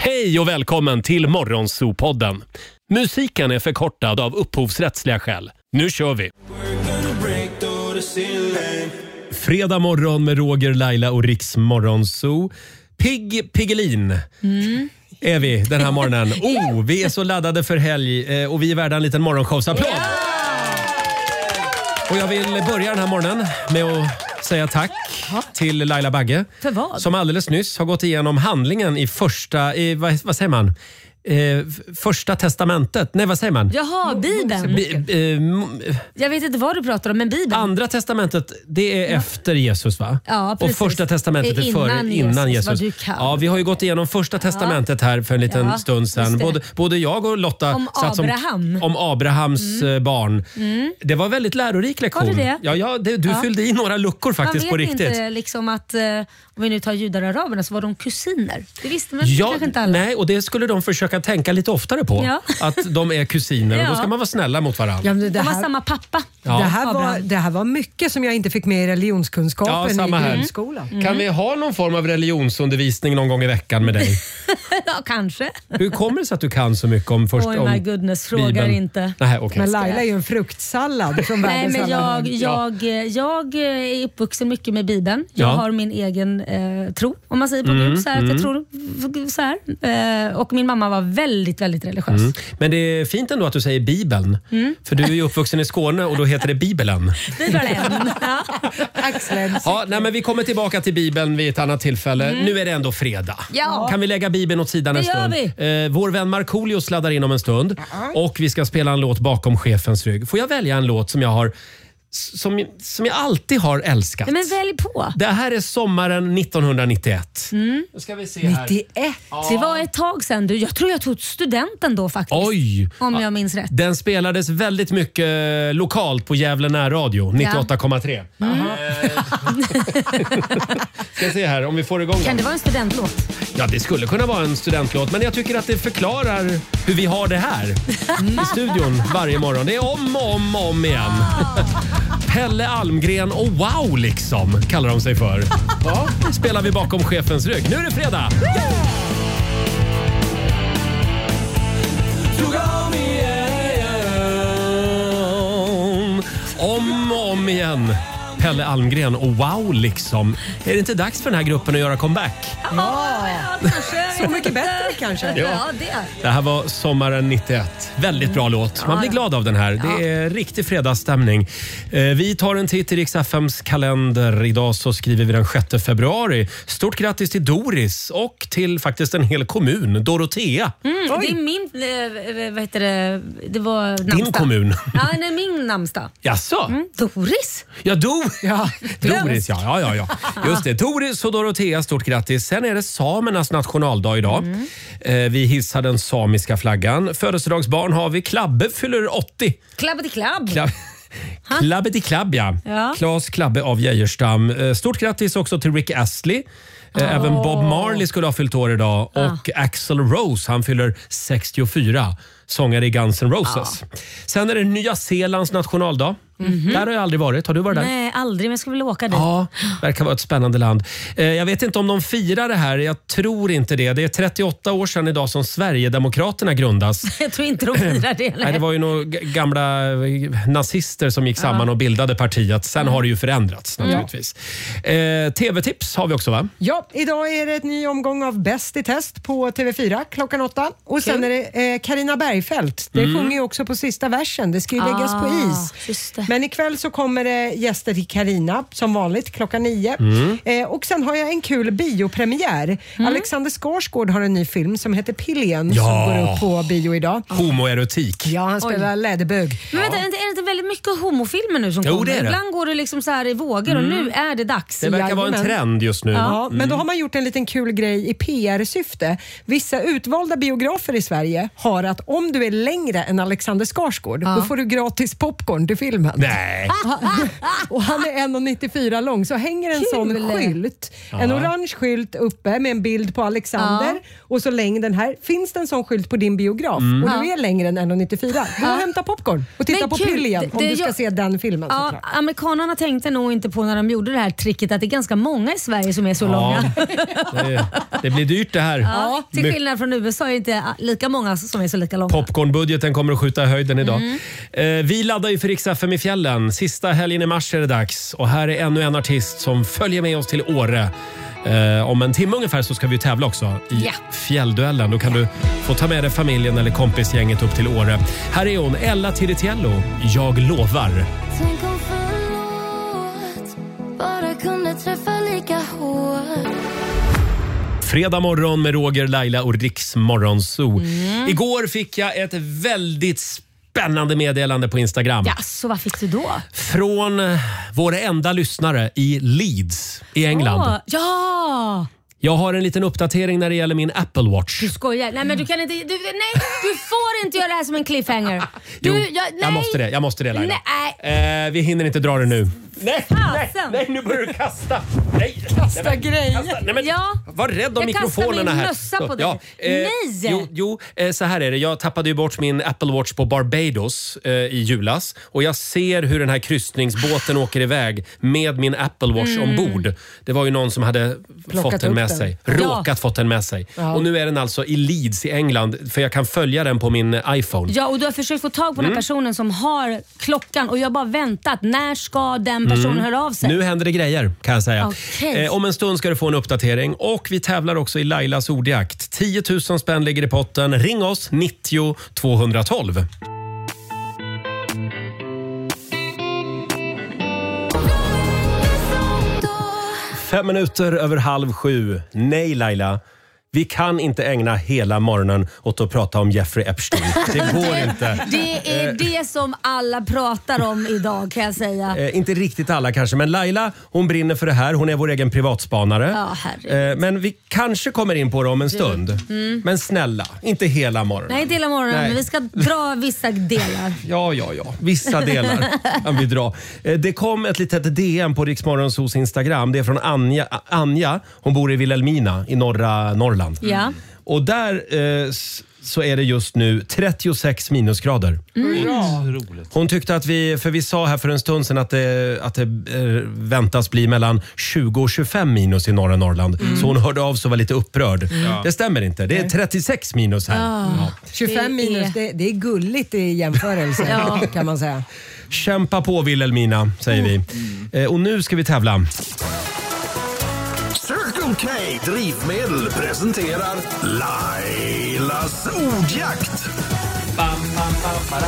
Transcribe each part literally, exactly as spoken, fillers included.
Hej och välkommen till Morgonzoo-podden. Musiken är förkortad av upphovsrättsliga skäl. Nu kör vi! Fredag morgon med Roger, Laila och Riks Morgonzoo. Pigg Piggelin. Mm. Är vi den här morgonen. Oh, vi är så laddade för helg och vi är värda en liten morgonshowsapplåd. Yeah! Och jag vill börja den här morgonen med att säga tack till Laila Bagge. För vad? Som alldeles nyss har gått igenom handlingen i första, i, vad, vad säger man? Eh, första testamentet. Nej, vad säger man? Jaha, Bibeln. Bi, eh, jag vet inte vad du pratar om, men Bibeln. Andra testamentet, det är ja. efter Jesus, va? Ja, precis. Och första testamentet är, är före, innan, innan Jesus. Jesus. Ja, vi har ju gått igenom första testamentet här för en liten ja, stund sedan. Både, både jag och Lotta om Abraham. Som, om Abrahams mm. barn. Mm. Det var väldigt lärorik lektion. Var det det? Ja, ja, det, du ja. fyllde i några luckor faktiskt på riktigt. Man vet inte liksom att uh, om vi nu tar judar och araberna så var de kusiner. Det visste man ja, kanske inte alla. Nej, och det skulle de försöka tänka lite oftare på. Ja. Att de är kusiner och ja. då ska man vara snälla mot varandra. Ja, det de har samma pappa. Ja. Det, här var, det här var mycket som jag inte fick med i religionskunskapen ja, i grundskolan. Mm. Kan vi ha någon form av religionsundervisning någon gång i veckan med dig? Ja, kanske. Hur kommer det sig att du kan så mycket om först oh my goodness, frågar Bibeln? Inte. Nej, okay. Men Laila är ju en fruktsallad från världens Nej, men jag, alla jag, jag är uppvuxen mycket med Bibeln. Jag ja. har min egen eh, tro, om man säger på mm, Gud. Så här, mm. att jag tror så här. Eh, och min mamma var väldigt, väldigt religiös. Mm. Men det är fint ändå att du säger Bibeln. Mm. För du är ju uppvuxen i Skåne och då heter det Bibeln. Bibeln, ja. ja, nej, men vi kommer tillbaka till Bibeln vid ett annat tillfälle. Mm. Nu är det ändå fredag. Ja. Kan vi lägga Bibeln åt sidan en stund? Eh, vår vän Markoolio sladdar in om en stund. Uh-huh. Och vi ska spela en låt bakom chefens rygg. Får jag välja en låt som jag har Som, som jag alltid har älskat? Men välj på. Det här är sommaren nittonhundranittioett. Mm. Nu ska vi se här. nittioett? Det var ett tag sedan. Du. Jag tror jag tog studenten då faktiskt. Oj! Om jag minns rätt. Den spelades väldigt mycket lokalt på Gävle närradio. nittioåtta komma tre. Mm. Ska se här om vi får igång Kan den. det vara en studentlåt? Ja, det skulle kunna vara en studentlåt. Men jag tycker att det förklarar hur vi har det här i studion varje morgon. Det är om och om och om igen. Pelle Almgren och Wow liksom kallar de sig för. Ja, spelar vi bakom chefens rygg. Nu är det fredag! Om och om igen. Pelle Almgren och Wow liksom. Är det inte dags för den här gruppen att göra comeback? Ja, kanske. Så mycket bättre kanske. Ja, det. det här var sommaren nittioett. Väldigt bra låt. Man blir glad av den här. Det är riktig fredagsstämning. Vi tar en titt i Rix F M:s kalender. Idag så skriver vi den sjätte februari. Stort grattis till Doris och till faktiskt en hel kommun, Dorotea. Mm, det är min, vad heter det, det var namnsdag. Din kommun. Ja, det är min namnsdag. Jaså? Mm, Doris? Ja, do. Ja, Doris, ja, ja, ja, ja. Just det, Doris och Dorotea, stort grattis. Sen är det samernas nationaldag idag. Mm. Eh, vi hissar den samiska flaggan. Födelsedagsbarn har vi. Klabbe fyller åttio. Klabbe till klabb. Klabb. Klabbe till klabb, ja. ja. Klas Klabbe av Geijerstam. Eh, stort grattis också till Rick Astley. Oh. Även Bob Marley skulle ha fyllt år idag. Och ah. Axl Rose, han fyller sextiofyra. Sångare i Guns N' Roses. Ah. Sen är det Nya Zeelands nationaldag. Mm-hmm. Där har jag aldrig varit. Har du varit där? Nej, aldrig, men jag skulle vilja åka dit. Ja, verkar vara ett spännande land. Eh, jag vet inte om de firar det här. Jag tror inte det. Det är trettioåtta år sedan idag som Sverigedemokraterna grundas. Jag tror inte de firar det. Nej, det var ju några gamla nazister som gick samman ja. och bildade partiet. Sen mm. har det ju förändrats naturligtvis. Eh, T V-tips har vi också, va? Ja, idag är det ett ny omgång av Bäst i test på T V fyra klockan åtta. Och sen är det Carina eh, Bergfeldt. Det mm. sjunger ju också på sista versen. Det ska ju läggas ah, på is. Just det. Men ikväll så kommer det gäster till Carina som vanligt klockan nio. Mm. Eh, och sen har jag en kul biopremiär. Mm. Alexander Skarsgård har en ny film som heter Pillen ja. som går upp på bio idag. Homoerotik. Ja, han spelar läderbög. Men vänta, är det inte väldigt mycket homofilmer nu som jo, kommer? Det är det. Ibland går det liksom så här i vågor mm. och nu är det dags. Det verkar vara en trend just nu. Ja, mm. Men då har man gjort en liten kul grej i P R-syfte. Vissa utvalda biografer i Sverige har att om du är längre än Alexander Skarsgård, ja. då får du gratis popcorn till filmen. Nej. Och han är en komma nittiofyra lång, så hänger en Kul. sån skylt. Ja. En orange skylt uppe med en bild på Alexander ja. och så längden här. Finns det en sån skylt på din biograf mm. och du är längre än en komma nittiofyra, gå och hämta popcorn och titta Men på kul. Pillen om det, du ska jag... se den filmen. Ja, amerikanerna tänkte nog inte på när de gjorde det här tricket att det är ganska många i Sverige som är så ja, långa. säga. Det, det blir dyrt det här. Ja, till skillnad från U S A är det inte lika många som är så lika långa. Popcornbudgeten kommer att skjuta i höjden idag. Mm. Eh, vi laddar ju för Rix F M i fjällen. Sista helgen i mars är det dags. Och här är ännu en artist som följer med oss till Åre. Eh, om en timme ungefär så ska vi tävla också i yeah. fjällduellen. Då kan du få ta med dig familjen eller kompisgänget upp till Åre. Här är hon, Ella Tiritiello. Jag lovar. Tänk om förlåt bara kunde träffa lika hårt. Fredag morgon med Roger, Laila och Rix Morgonzoo. Mm. Igår fick jag ett väldigt spännande meddelande på Instagram. Ja, så vad fick du då? Från vår enda lyssnare i Leeds i England. Oh, ja! Jag har en liten uppdatering när det gäller min Apple Watch. Du skojar. Nej, men du kan inte... Du, nej, du får inte göra det här som en cliffhanger. Du, jo, jag, nej. jag måste det. Jag måste det, Laila. Nej. Eh, vi hinner inte dra det nu. Nej, nej, nej, nu börjar du kasta. Nej, kasta nej, grejer. Kasta. Nej, men, ja. Var rädd om jag mikrofonerna här. Jag kastar min mössa på dig. Ja, eh, nej. Jo, jo eh, så här är det. Jag tappade ju bort min Apple Watch på Barbados eh, i julas. Och jag ser hur den här kryssningsbåten åker iväg med min Apple Watch mm. ombord. Det var ju någon som hade Plockat fått den med den. sig. Råkat ja. fått den med sig. Ja. Och nu är den alltså i Leeds i England. För jag kan följa den på min iPhone. Ja, och du har försökt få tag på mm. den personen som har klockan. Och jag har bara väntat. När ska den personen mm. höra av sig? Nu händer det grejer, kan jag säga. Okay. Eh, om en stund ska du få en uppdatering. Och vi tävlar också i Lailas ordjakt. tio tusen spänn ligger i potten. Ring oss, nittio tvåhundratolv. Fem minuter över halv sju. Nej, Laila. Vi kan inte ägna hela morgonen åt att prata om Jeffrey Epstein. Det går inte. Det är det som alla pratar om idag, kan jag säga. Eh, inte riktigt alla kanske, men Laila, hon brinner för det här. Hon är vår egen privatspanare. Ja, eh, men vi kanske kommer in på det om en stund. Mm. Men snälla, inte hela morgonen. Nej, inte hela morgonen, Nej. men vi ska dra vissa delar. Ja, ja, ja. Vissa delar kan vi dra. Eh, det kom ett litet D M på Rix Morgonzoos Instagram. Det är från Anja. Anja, hon bor i Vilhelmina i norra Norrland. Ja. Och där eh, så är det just nu trettiosex minusgrader. Mm. Hon tyckte att vi, för vi sa här för en stund sedan att det, att det eh, väntas bli mellan tjugo och tjugofem minus i norra Norrland. Mm. Så hon hörde av sig och var lite upprörd. Mm. Det stämmer inte, det är trettiosex minus här. Ah. Ja. tjugofem minus, det, det är gulligt i jämförelse ja. kan man säga. Kämpa på Vilhelmina, säger vi. Mm. Eh, och nu ska vi tävla. Circle K Drivmedel presenterar Lailas ordjakt. Bam, bam, bam,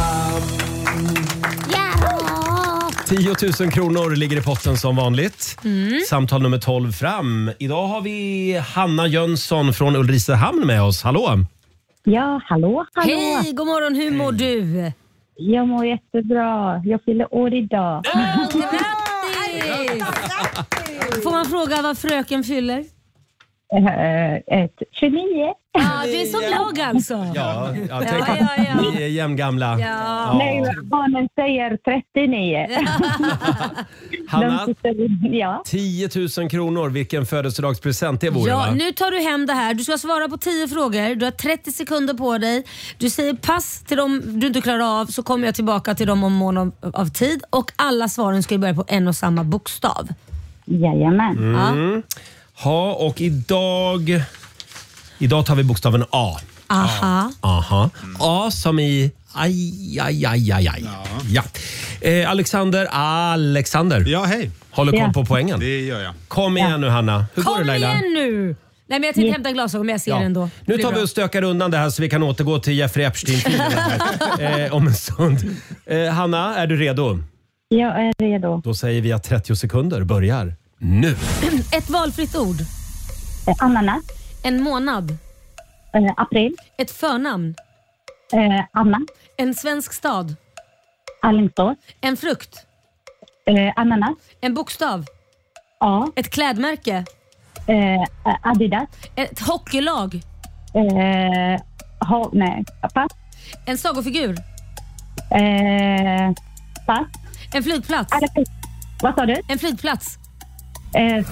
ja. tio tusen kronor ligger i potten som vanligt. Mm. Samtal nummer tolv fram. Idag har vi Hanna Jönsson från Ulricehamn med oss. Hallå! Ja, hallå, hallå. Hej, god morgon. Hur mår du? Jag mår jättebra. Jag fyller år idag. Oh, grattis! Får man fråga vad fröken fyller? Uh, ett tjugonio. Ja, du är som jag alltså. Ja, jag tänker ja, ja, ja. Ni är jämngamla. Ja. Ja. Nej, barnen säger trettionio. Hanna, ja. tio tusen kronor. Vilken födelsedagspresent det vore, ja, va? Nu tar du hem det här. Du ska svara på tio frågor. Du har trettio sekunder på dig. Du säger pass till dem du inte klarar av, så kommer jag tillbaka till dem om mån av, av tid. Och alla svaren ska ju börja på en och samma bokstav. Jajamän. Mm. Ja. Ha, och idag idag tar vi bokstaven A. Aha. Aha. A som i aj, aj, aj, aj, aj. Ja. Ja. Eh, Alexander, Alexander. Ja, hej. Håller koll Ja. på poängen. Det gör jag. Kom igen nu, Hanna. Hur Kom går det, Laila? igen nu! Nej, men jag tänkte hämta glasögon, men jag ser Ja. ändå. Nu tar vi och stökar undan det här så vi kan återgå till Jeffrey Epstein eh, om en stund. Eh, Hanna, är du redo? Jag är redo. Då säger vi att trettio sekunder börjar nu. Ett valfritt ord. Eh, ananas. En månad. Eh, april. Ett förnamn. Eh, Anna. En svensk stad. Alingsås. En frukt. Eh, ananas. En bokstav. A. Ett klädmärke. Eh, Adidas. Ett hockeylag. Eh, ha, nej, pass. En sagofigur. Eh, pass. En flygplats. Alla, vad sa du? En flygplats. Eh,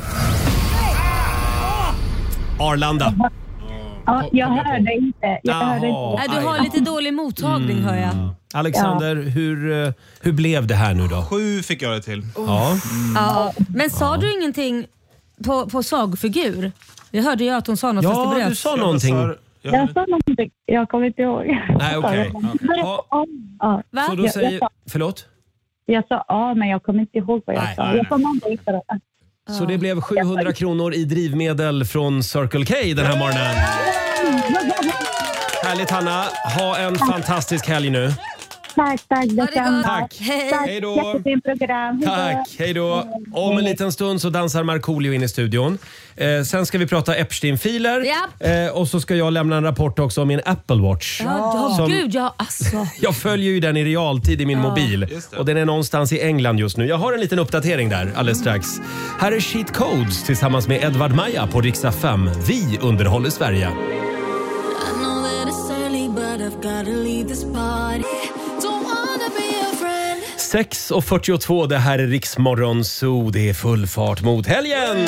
Arlanda. ja, jag hörde inte. Jag hörde Jaha. inte. Nej, du har lite dålig mottagning, hör jag. Alexander, hur, eh, hur blev det här nu då? Sju fick jag det till. Ja. Ja. Men sa du ingenting på, på sagfigur. Jag hörde ju att hon sa något ja, fast det bröt. Ja, du sa någonting. Jag, jag sa någonting. Jag kommer inte ihåg. Nej, okej. Okay. Ja. Va? Så då säger... Förlåt? Jag sa ja, men jag kommer inte ihåg vad jag nej, sa. Nej, jag sa någonting för att... Så det blev sjuhundra kronor i drivmedel från Circle K den här morgonen. Härligt, Hanna. Ha en fantastisk helg nu. Tack, tack. Det tack. Hej. Hej då. Jättefint program. Tack, hej då. Om en liten stund så dansar Markoolio in i studion. Eh, sen ska vi prata Epstein-filer. Japp. Eh, och så ska jag lämna en rapport också om min Apple Watch. Ja, Som- gud, ja, alltså. Jag följer ju den i realtid i min mobil. Och den är någonstans i England just nu. Jag har en liten uppdatering där alldeles strax. Här är Cheat Codes tillsammans med Edvard Maja på Rix F M. Vi underhåller Sverige. I know that it's early, but I've gotta leave this party. Don't wanna be your friend. sex och fyrtiotvå, det här är Rix Morgon Zoo. Det är full fart mot helgen!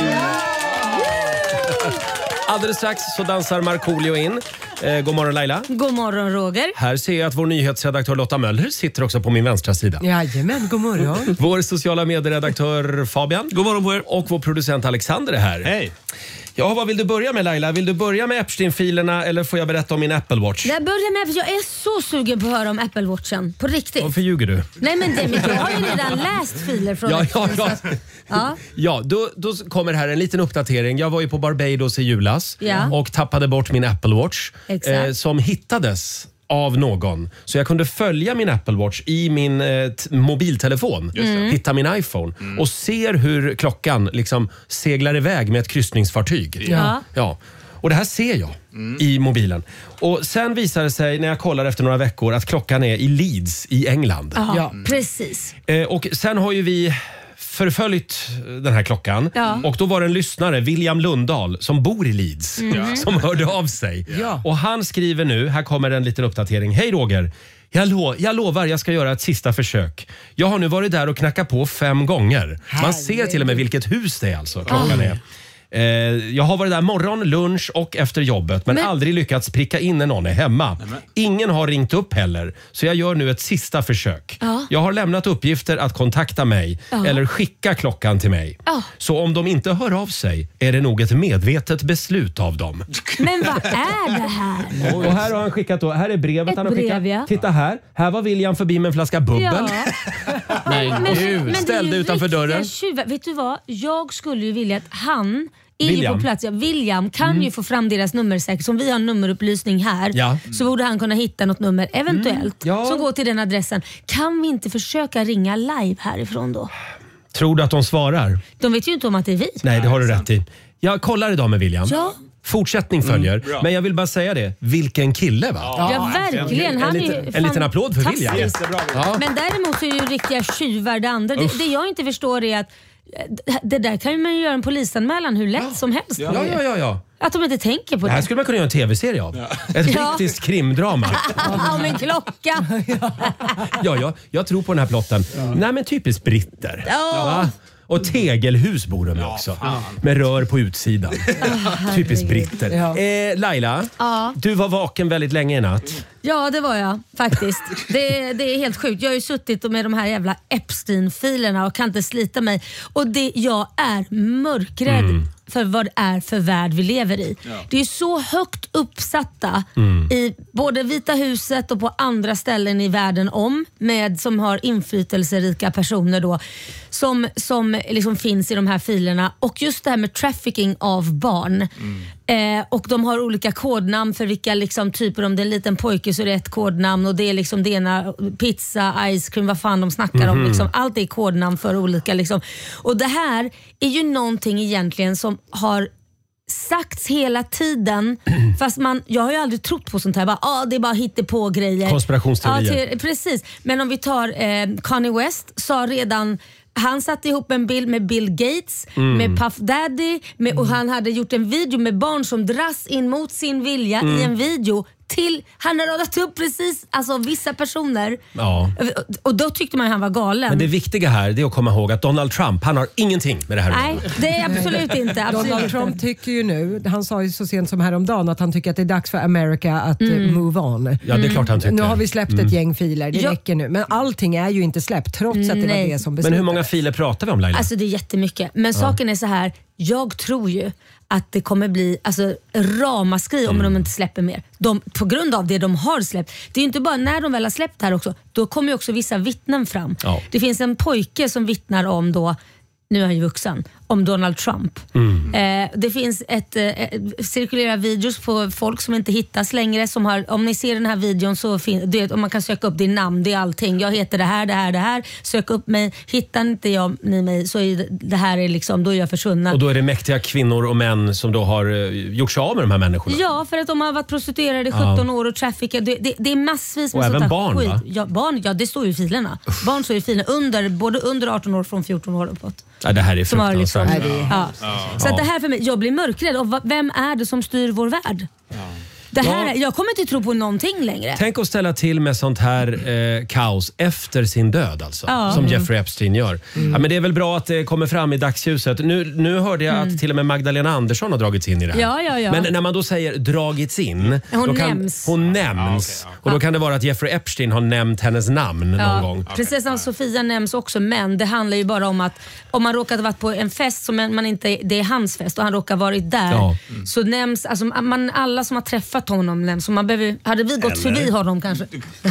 Alldeles strax så dansar Markoolio in. Eh, god morgon Laila. God morgon Roger. Här ser jag att vår nyhetsredaktör Lotta Möller sitter också på min vänstra sida. Jajamän, god morgon. Vår sociala medieredaktör Fabian. God morgon på er. Och vår producent Alexander är här. Hej. Ja, vad vill du börja med Laila? Vill du börja med Epstein-filerna eller får jag berätta om min Apple Watch? Jag börjar med, jag är så sugen på att höra om Apple Watchen. På riktigt. Varför ljuger du? Nej men det, men jag har ju redan läst filer från Ja, ja, Epstein, ja. så att- ja. Ja, då, då kommer här en liten uppdatering. Jag var ju på Barbados i julas Ja. och tappade bort min Apple Watch Exakt. som hittades av någon. Så jag kunde följa min Apple Watch i min eh, t- mobiltelefon. Hitta min iPhone. Och ser hur klockan liksom seglar iväg med ett kryssningsfartyg. Ja. Ja. Och det här ser jag i mobilen. Och sen visar det sig när jag kollar efter några veckor att klockan är i Leeds i England. Aha, Ja. precis. Eh, och sen har ju vi förföljt den här klockan. Ja. Och då var det en lyssnare, William Lundahl, som bor i Leeds, som hörde av sig. Ja. Och han skriver nu, här kommer en liten uppdatering. Hej Roger, jag, lo- jag lovar jag ska göra ett sista försök. Jag har nu varit där och knackat på fem gånger. Man ser till och med vilket hus det är alltså, klockan är. Eh, jag har varit där morgon, lunch och efter jobbet men, Men- aldrig lyckats pricka in när någon är hemma. Ingen har ringt upp heller så jag gör nu ett sista försök. Ja. Jag har lämnat uppgifter att kontakta mig Ja. eller skicka klockan till mig. Ja. Så om de inte hör av sig är det nog ett medvetet beslut av dem. Men vad är det här? Och här har han skickat då, här är brevet Ett han har brev, skickat. ja. Titta här, här var William förbi med en flaska bubbel. Ja. Nej, Men- men gud, det är ställde ju utanför riktiga dörren. tjuvar. Vet du vad? Jag skulle ju vilja att han är ju William. på plats. Ja, William kan ju få fram deras nummer säkert. Som vi har nummerupplysning här Ja. så borde han kunna hitta något nummer eventuellt Ja. som går till den adressen. Kan vi inte försöka ringa live härifrån då? Tror du att de svarar? De vet ju inte om att det är vi. Nej, det har du rätt i. Jag kollar idag med William. Ja. Fortsättning följer. Men jag vill bara säga det. Vilken kille va? Ja, verkligen. En, Han är liten, ju en liten applåd för William. fantastisk. Ja. Men däremot så är det ju riktiga tjuvar det andra. Det, det jag inte förstår är att eh, det där kan ju man ju göra en polisanmälan hur lätt som helst. Ja, ja, ja, ja. Att de inte tänker på Det här det. skulle man kunna göra en tv-serie av. Ett Ja. brittiskt krimdrama. Om en klocka. Ja, ja, jag tror på den här plotten. Nej, men typiskt britter. Ja. Va? Och tegelhus bor de också. Med rör på utsidan. Typiskt britter. Ja. Eh, Laila, Ja. du var vaken väldigt länge i natt. Ja, det var jag faktiskt. Det, det är helt sjukt. Jag har ju suttit med de här jävla Epstein-filerna och kan inte slita mig. Och det, jag är mörkrädd Mm. för vad det är för värld vi lever i. Det är så högt uppsatta Mm. i både Vita huset och på andra ställen i världen om med som har inflytelserika personer då som, som liksom finns i de här filerna. Och just det här med trafficking av barn. Eh, och de har olika kodnamn för vilka liksom, typer. Om det är en liten pojke så är det ett kodnamn och det är liksom det ena pizza, ice cream, vad fan de snackar om. Liksom. Allt är kodnamn för olika. Liksom. Och det här är ju någonting egentligen som har sagts hela tiden. Fast man, jag har ju aldrig trott på sånt här. Bara, ah, det är bara hittepå grejer. Konspirationsteorier. Ja, till, precis. Men om vi tar eh, Kanye West sa redan han satte ihop en bild med Bill Gates, Mm. med Puff Daddy med, och han hade gjort en video med barn som dras in mot sin vilja Mm. i en video till, han har radat upp precis alltså, vissa personer. Ja. Och då tyckte man att han var galen. Men det viktiga här det är att komma ihåg att Donald Trump, han har ingenting med det här att Nej, göra. det är absolut inte. Absolut Donald inte. Trump tycker ju nu, han sa ju så sent som häromdagen att han tycker att det är dags för America att Mm. eh, move on. Ja, det är klart han tycker. Nu har vi släppt ett gäng filer, det Ja. räcker nu. Men allting är ju inte släppt trots att det var Nej. det som Men beslutades. hur många filer pratar vi om Laila? Alltså det är jättemycket. Men saken är så här. Jag tror ju att det kommer bli alltså, ramaskri om mm. de inte släpper mer. De, på grund av det de har släppt. Det är ju inte bara när de väl har släppt här också. Då kommer ju också vissa vittnen fram. Ja. Det finns en pojke som vittnar om då, nu är han ju vuxen, om Donald Trump. Mm. Eh, det finns ett eh, cirkulerar videos på folk som inte hittas längre. Som har, om ni ser den här videon så fin, det, om man kan söka upp din namn, det är allting. Jag heter det här, det här, det här. Sök upp mig. Hittar inte jag ni mig så är det här är liksom, då är jag försvunnen. Och då är det mäktiga kvinnor och män som då har uh, gjort sig av med de här människorna. Ja, för att de har varit prostituerade i sjutton ja. år och traffickade. Det, det, det är massvis med och även barn, skit. va? Ja, barn, ja, det står ju i filerna. Uff. Barn står i filerna under, både under arton år från fjorton år uppåt. Ja, det här är fruktansvärt. Liksom, ja. Ja. Så att det här för mig, jag blir mörkrädd. Och vem är det som styr vår värld? Ja. Det här, ja. Jag kommer inte tro på någonting längre. Tänk att ställa till med sånt här eh, kaos efter sin död alltså. Ja. Som Jeffrey Epstein gör. Mm. Ja, men det är väl bra att det kommer fram i dagsljuset. Nu, nu hörde jag mm. att till och med Magdalena Andersson har dragits in i det här. Ja, ja, ja. Men när man då säger dragits in. Hon då kan, nämns. Hon nämns. Ja, okay, ja. Och då kan det vara att Jeffrey Epstein har nämnt hennes namn ja. någon gång. Prinsessan Sofia nämns också, men det handlar ju bara om att om man råkar ha varit på en fest som man inte, det är hans fest och han råkar varit där. Ja. Mm. Så nämns, alltså man, alla som har träffat honom nämns. Så man behöver, hade vi gått Eller? förbi honom kanske.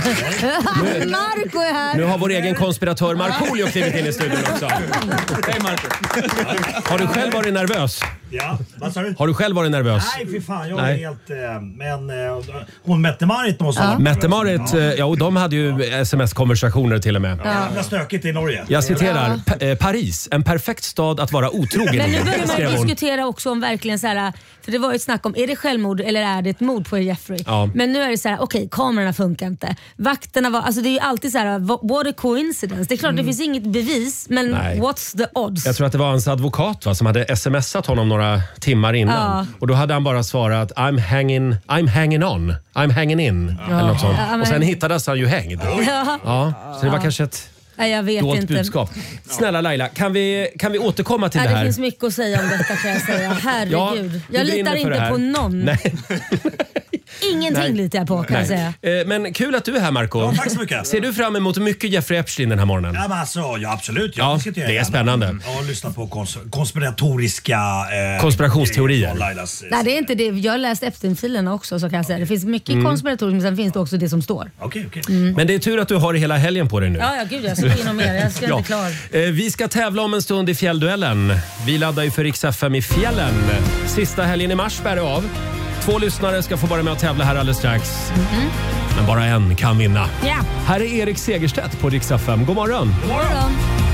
Marco är här. Nu har vår egen konspiratör Markoolio klivit in i studion också. Hej Marco. Har du själv varit nervös? Ja, vad sa du? Har du själv varit nervös? Nej, för fan, jag Nej. är helt... Eh, men eh, hon Mette-Marit måste ja. Mette-Marit, ja. ja, och de hade ju sms-konversationer till och med. Ja, det var stökigt i Norge. Jag citerar, ja. pa- Paris, en perfekt stad att vara otrogen. Men nu börjar man diskutera också om verkligen så här, för det var ju ett snack om, är det självmord eller är det ett mord på Jeffrey? Ja. Men nu är det så här, okej, okay, kamerorna funkar inte. Vakterna var, alltså det är ju alltid så här, what a coincidence. Det är klart, mm. det finns inget bevis, men Nej. what's the odds? Jag tror att det var hans advokat va, som hade smsat honom några timmar innan. Ja. Och då hade han bara svarat, I'm hanging, I'm hanging on, I'm hanging in. Ja. Eller något sånt. Ja, men... Och sen hittades han ju hängd. Ja. Ja, så det var kanske ett... Nej, jag vet dolt inte. budskap. Snälla Laila, kan vi, kan vi återkomma till Nej, det här? Det finns mycket att säga om detta kan jag säga. Herregud. Ja, jag litar inte på någon. Nej. Ingenting Nej. litar jag på kan Nej. jag säga. Men kul att du är här Marco. Ja, tack så mycket. Ser du fram emot mycket Jeffrey Epstein den här morgonen? Ja, men alltså, ja absolut. Jag ja, det är gärna. Spännande. Ja, och lyssna på kons- konspiratoriska... Eh, Konspirationsteorier. Lailas, eh, Nej, det är inte det. Jag har läst Epstein-filerna också så kan jag säga. Det finns mycket mm. konspiratoriskt men sen finns det också det som står. Okej, okay, okej. Okay. Mm. Men det är tur att du har hela helgen på dig nu. Ja, ja gud, jag ska inom mer. Jag ska ja. inte klar. Vi ska tävla om en stund i fjällduellen. Vi laddar ju för Rix F M i fjällen. Sista helgen i mars bär det av. Två lyssnare ska få vara med och tävla här alldeles strax. Mm-hmm. Men bara en kan vinna. Yeah. Här är Erik Segerstedt på Rix F M. God morgon. God morgon.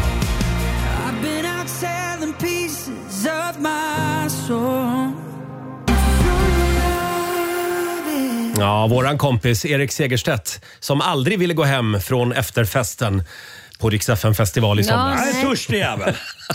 Ja, våran kompis Erik Segerstedt som aldrig ville gå hem från efterfesten på Rix F M-festival i somras. Ja, nej. Törstig jävel.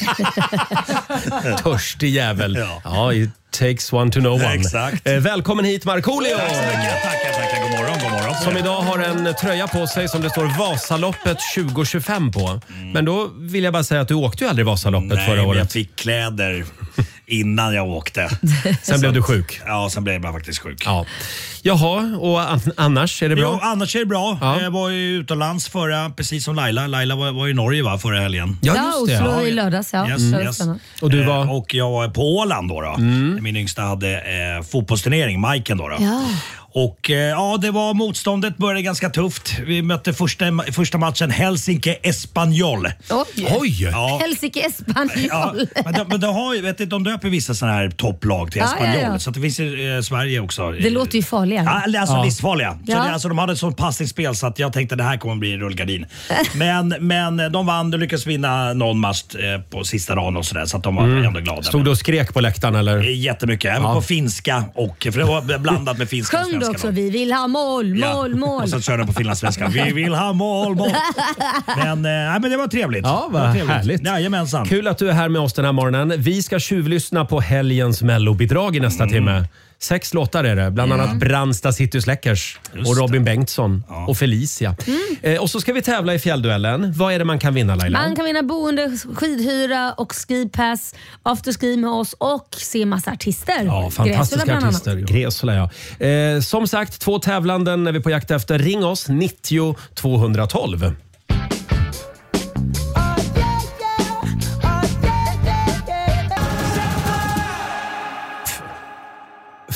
Törstig jävel. Ja. ja, it takes one to know one. Exakt. Eh, välkommen hit Markoolio. Tack så mycket. Tackar, tackar. God morgon, god morgon. Som idag har en tröja på sig som det står Vasaloppet tjugo tjugofem på. Mm. Men då vill jag bara säga att du åkte ju aldrig Vasaloppet Nej, förra året. Nej, jag fick kläder innan jag åkte. Sen blev du sjuk. Ja, sen blev jag faktiskt sjuk. Ja. Jaha, och annars är det bra? Jo, annars är det bra. Ja. Jag var ju utomlands förra, precis som Laila. Laila var, var i Norge va, förra helgen. Ja, just det. Ja, Oslo i lördags, ja. Yes, mm. yes. Och du var? Eh, och jag var på Åland då. då. Mm. Min yngsta hade eh, fotbollsturnering, Majken då. då. Ja. Och eh, ja, det var motståndet började ganska tufft. Vi mötte första, första matchen Helsinki Espanyol. Oj! Oj. Ja. Helsinki Espanyol. Ja, men de, men de, har, vet du, de döper vissa sådana här topplag till ja, Espanyol. Ja, ja. Så att det finns i eh, Sverige också. Det låter ju farliga. Ja, alltså ja. livsfarliga. Så ja. det, alltså, de hade ett sånt passningsspel så att jag tänkte det här kommer bli rullgardin. men, men de vann, de lyckades vinna någon match eh, på sista dagen och sådär. Så att de var mm. ändå glada. Stod du och skrek på läktaren eller? Jättemycket, även ja. på finska och för det var blandat med finska och svenska. Sjung också, vi vill ha mål, mål, mål. Och så körde de på finlandssvenska. Vi vill ha mål, mål. Men, eh, men det var trevligt. Ja, vad var trevligt. Härligt. Jajamensan. Kul att du är här med oss den här morgonen. Vi ska tjuvlyssna på helgens mellobidrag i nästa mm. timme. Sex låtar är det. Bland annat mm. Brandsta City Släckers och Robin Bengtsson ja. och Felicia. Mm. Eh, och så ska vi tävla i fjällduellen. Vad är det man kan vinna, Laila? Man kan vinna boende, skidhyra och skipass, afterski med oss och se massa artister. Ja, fantastiska artister. Gräsula, ja. Eh, som sagt, två tävlanden är vi på jakt efter. Ring oss, nittio tvåhundratolv.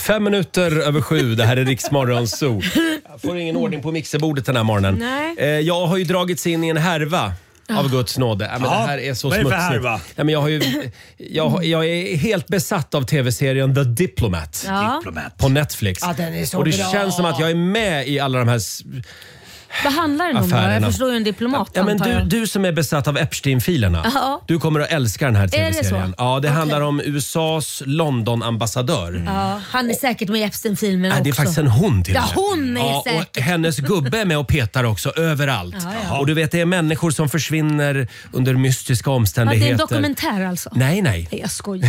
Fem minuter över sju, det här är Rix Morgon Zoo. Jag får ingen ordning på mixerbordet den här morgonen. Nej. Eh, jag har ju dragits in i en härva av Guds nåde. Ja, men det här är så vad är det för smutsigt. härva? Ja, men jag, har ju, jag, jag är helt besatt av tv-serien The Diplomat Ja. Diplomat. på Netflix. Ja, den är så Och det bra. känns som att jag är med i alla de här s- Vad handlar den om då? affärerna. Jag förstår ju en diplomat Ja, men antar du, jag. du som är besatt av Epstein-filerna, Ja. du kommer att älska den här det tv-serien. så? Ja, det Okej. handlar om U S A:s London-ambassadör. Ja, han är säkert med i Epstein-filmen Nej, också. det är faktiskt en hon till Ja, och med. hon är ja, säkert. och hennes gubbe är med och petar också överallt. Ja, ja. Och du vet, det är människor som försvinner under mystiska Ja, det omständigheter. är en dokumentär alltså? Nej, nej. Nej, jag skojar.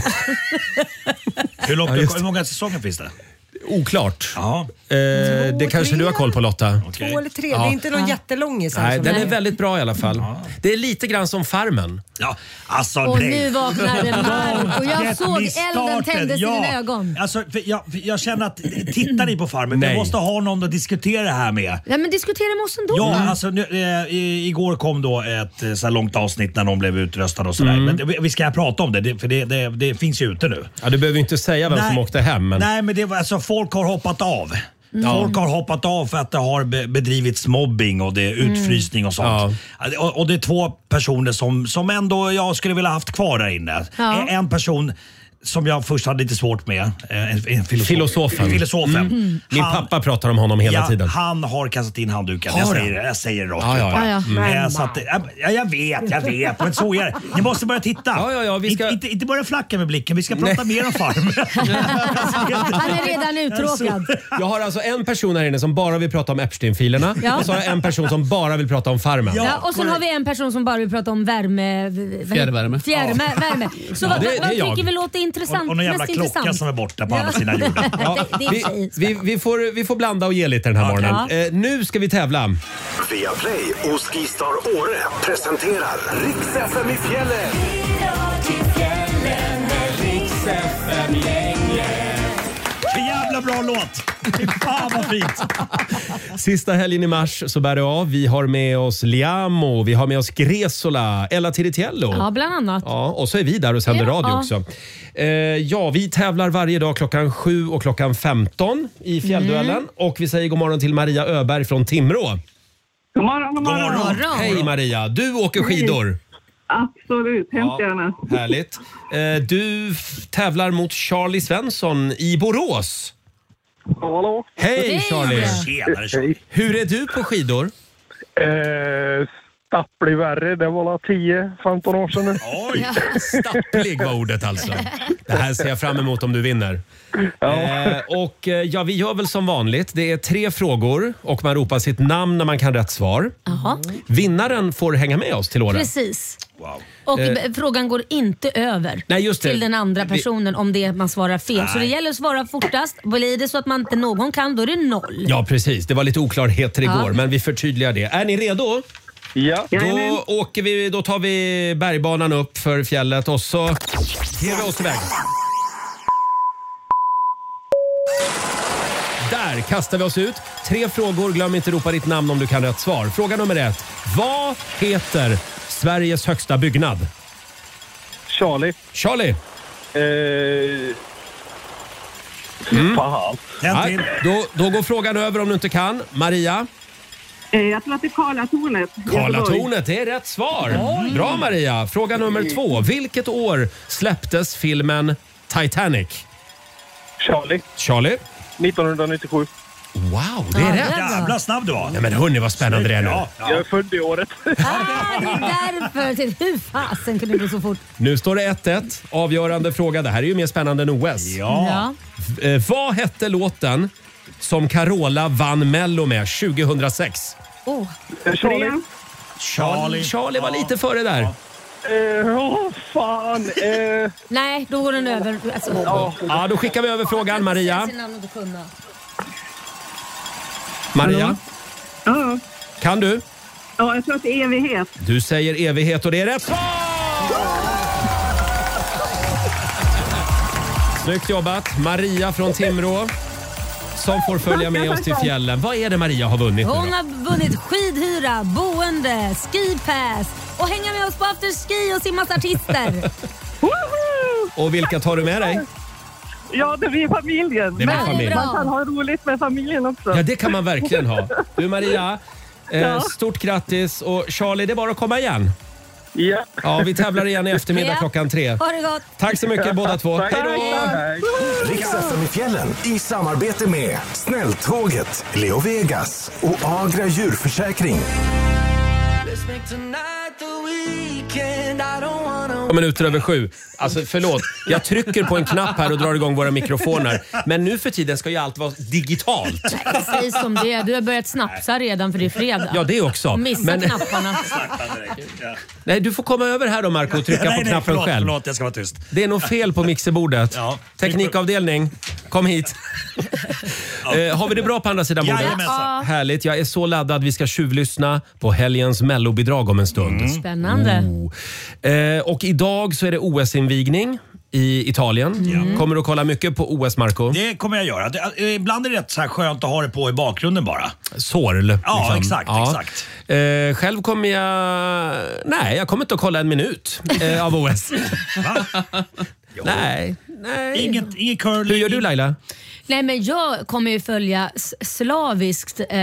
Hur, långt, Ja, just- hur många säsonger finns det? Oklart. Ja. Eh, det Två, kanske tre. du har koll på, Lotta. Okej. Två eller tre. Ja. Det är inte någon jättelång så här Nej, som den det är väldigt bra i alla fall. Det är lite grann som Farmen. Ja, alltså, Och nej. nu vaknade Mark och jag Det såg elden nystarten, tändes ja. i dina ögon. Alltså, för jag, för jag känner att, tittar ni på Farmen? Nej. Jag måste ha någon att diskutera det här med. Ja, men diskutera med oss ändå. Ja, alltså nu, eh, i, igår kom då ett eh, så här långt avsnitt när någon blev utröstad och sådär. Mm. Men det, vi ska prata om det, det för det, det, det finns ju ute nu. Ja, du behöver inte säga vem som åkte hem. Men... Nej, men det var alltså folk har hoppat av. Mm. Folk har hoppat av för att det har be- bedrivits mobbing och det är utfrysning och sånt. Ja. Och, och det är två personer som, som ändå jag skulle vilja haft kvar där inne. Ja. En, en person som jag först hade lite svårt med. En, en filosof. Filosofen. Filosofen. Mm. Min Han- pappa pratar om honom hela ja, tiden. Han har kastat in handduken. Har Jag han? säger det, jag säger det rakt Ja, ja, ut ja. bara. Ja, ja. Mm. Eh, så att, ja, jag vet, jag vet. Men så är det. Ni måste börja titta. Ja, ja, ja, vi ska- inte, inte, inte bara flacka med blicken. Vi ska prata mer om Farmen. Han är redan uttråkad. Jag har alltså en person här inne som bara vill prata om Epstein-filerna. Ja. Och så har jag en person som bara vill prata om Farmen. Ja. Ja, och sen har vi en person som bara vill prata om värme... vad- Fjärrvärme. Fjärrvärme. Värme. Så vad, det- det är vad jag. tycker vi låter intressant? Och, och någon jävla mest klocka intressant? som är borta på andra sidan jorden. Ja, Det- det är vi, tjej. vi, vi, får, vi får blanda och ge lite den här morgonen. Eh, nu ska vi tävla. Via Play och Skistar Åre presenterar Rix F M i fjällen. Jävla bra låt! Fy fan vad fint! Sista helgen i mars så bär det av. Vi har med oss Liamo, vi har med oss Gresola, Ella Tiritiello. Ja, bland annat. Ja, och så är vi där och sänder Ja. radio också. Eh, ja, vi tävlar varje dag klockan sju och klockan femton i fjällduellen. Mm. Och vi säger god morgon till Maria Öberg från Timrå. God morgon, god morgon. Morgon. Hej Maria, du åker skidor. Absolut, hemskt gärna. Härligt. Eh, du f- tävlar mot Charlie Svensson i Borås. Hallå? Hej Hej. Charlie! Tjenare, tjej. Hur är du på skidor? Eh, stapplig värre, det var tio femton år sedan nu. Oj! Stapplig var ordet alltså. Det här ser jag fram emot om du vinner. Eh, och eh, ja, vi gör väl som vanligt. Det är tre frågor och man ropar sitt namn när man kan rätt svar. Jaha, Vinnaren får hänga med oss till Åre. precis. Wow. Och Eh. b- frågan går inte över Nej, just det. till den andra Vi- personen om det är att man svarar fel. Så det Nej. gäller att svara fortast. Blir det så att man inte någon kan, då är det noll. Ja, precis. Det var lite oklarheter igår, Ja. men vi förtydligar det. Är ni redo? Ja. Då, åker vi, då tar vi bergbanan upp för fjället och så ger vi oss iväg. Där kastar vi oss ut. Tre frågor. Glöm inte ropa ditt namn om du kan rätt svar. Fråga nummer ett. Vad heter Sveriges högsta byggnad? Charlie. Charlie. Eh, Fan. En Ja, till. då, då går frågan över om du inte kan. Maria. Eh, jag tror att det är Karlatornet. Karlatornet, det är rätt svar. Bra Maria. Fråga nummer två. Vilket år släpptes filmen Titanic? Charlie. Charlie. nittonhundranittiosju. Wow, det är rätt. Jävla snabb du var. Nej men hörni vad spännande det är nu. Ja, Jag ja. är född i året. Ah, det är därför. Hur fasen kunde det gå så fort? Nu står det ett ett. Avgörande fråga. Det här är ju mer spännande än O S. Ja. Ja. Eh, vad hette låten som Carola vann Mello med tjugohundrasex? Oh. Charlie. Charlie. Charlie var lite före där. Eh, Åh, fan. Eh, Nej, då går den över. Alltså, Ja, då skickar vi över frågan. Maria. Sin namn och då kunna. Maria, Ja, kan du? ja, jag tror att det är evighet. Du säger evighet och det är rätt svar! Snyggt jobbat. Maria från Timrå som får följa med oss till fjällen. Vad är det Maria har vunnit nu Hon då? har vunnit skidhyra, boende, skipass och hänga med oss på afterski och se massa artister. Och vilka tar du med dig? Ja, det blir familjen. Det blir Men familjen. man kan ha roligt med familjen också. Ja, det kan man verkligen ha. Du Maria, eh, Ja. stort grattis. Och Charlie, det är bara att komma igen. Ja. Ja, vi tävlar igen i eftermiddag Ja. klockan tre. Ha det gott. Tack så mycket båda två. Tack. Hej då! Rix F M i fjällen i samarbete med Snälltåget, Leo Vegas och Agra djurförsäkring. Minuter över sju. Alltså förlåt, jag trycker på en knapp här och drar igång våra mikrofoner. Men nu för tiden ska ju allt vara digitalt. Nej, säg som det är. Du har börjat snapsa redan för det är fredag. Ja, det också. Missa Men, knapparna. nej, du får komma över här då Marco och trycka nej, på nej, knappen förlåt, själv. Förlåt, jag ska vara tyst. Det är nog fel på mixerbordet. Ja. Teknikavdelning, kom hit. eh, har vi det bra på andra sidan bordet? Jajamensan. Härligt, jag är så laddad. Vi ska tjuvlyssna på helgens mellobidrag om en stund. Mm. Spännande. Oh. Eh, och idag så är det O S-invigning i Italien. Mm. Kommer du att kolla mycket på O S, Marco? Det kommer jag göra. Det, ibland är det rätt så här skönt att ha det på i bakgrunden bara. Sorl. Ja, exakt, exakt. Eh, själv kommer jag... Nej, jag kommer inte att kolla en minut eh, av O S. Va? nej, nej. Inget, inget curling. Hur gör du Laila? Nej, men jag kommer ju följa s- slaviskt eh,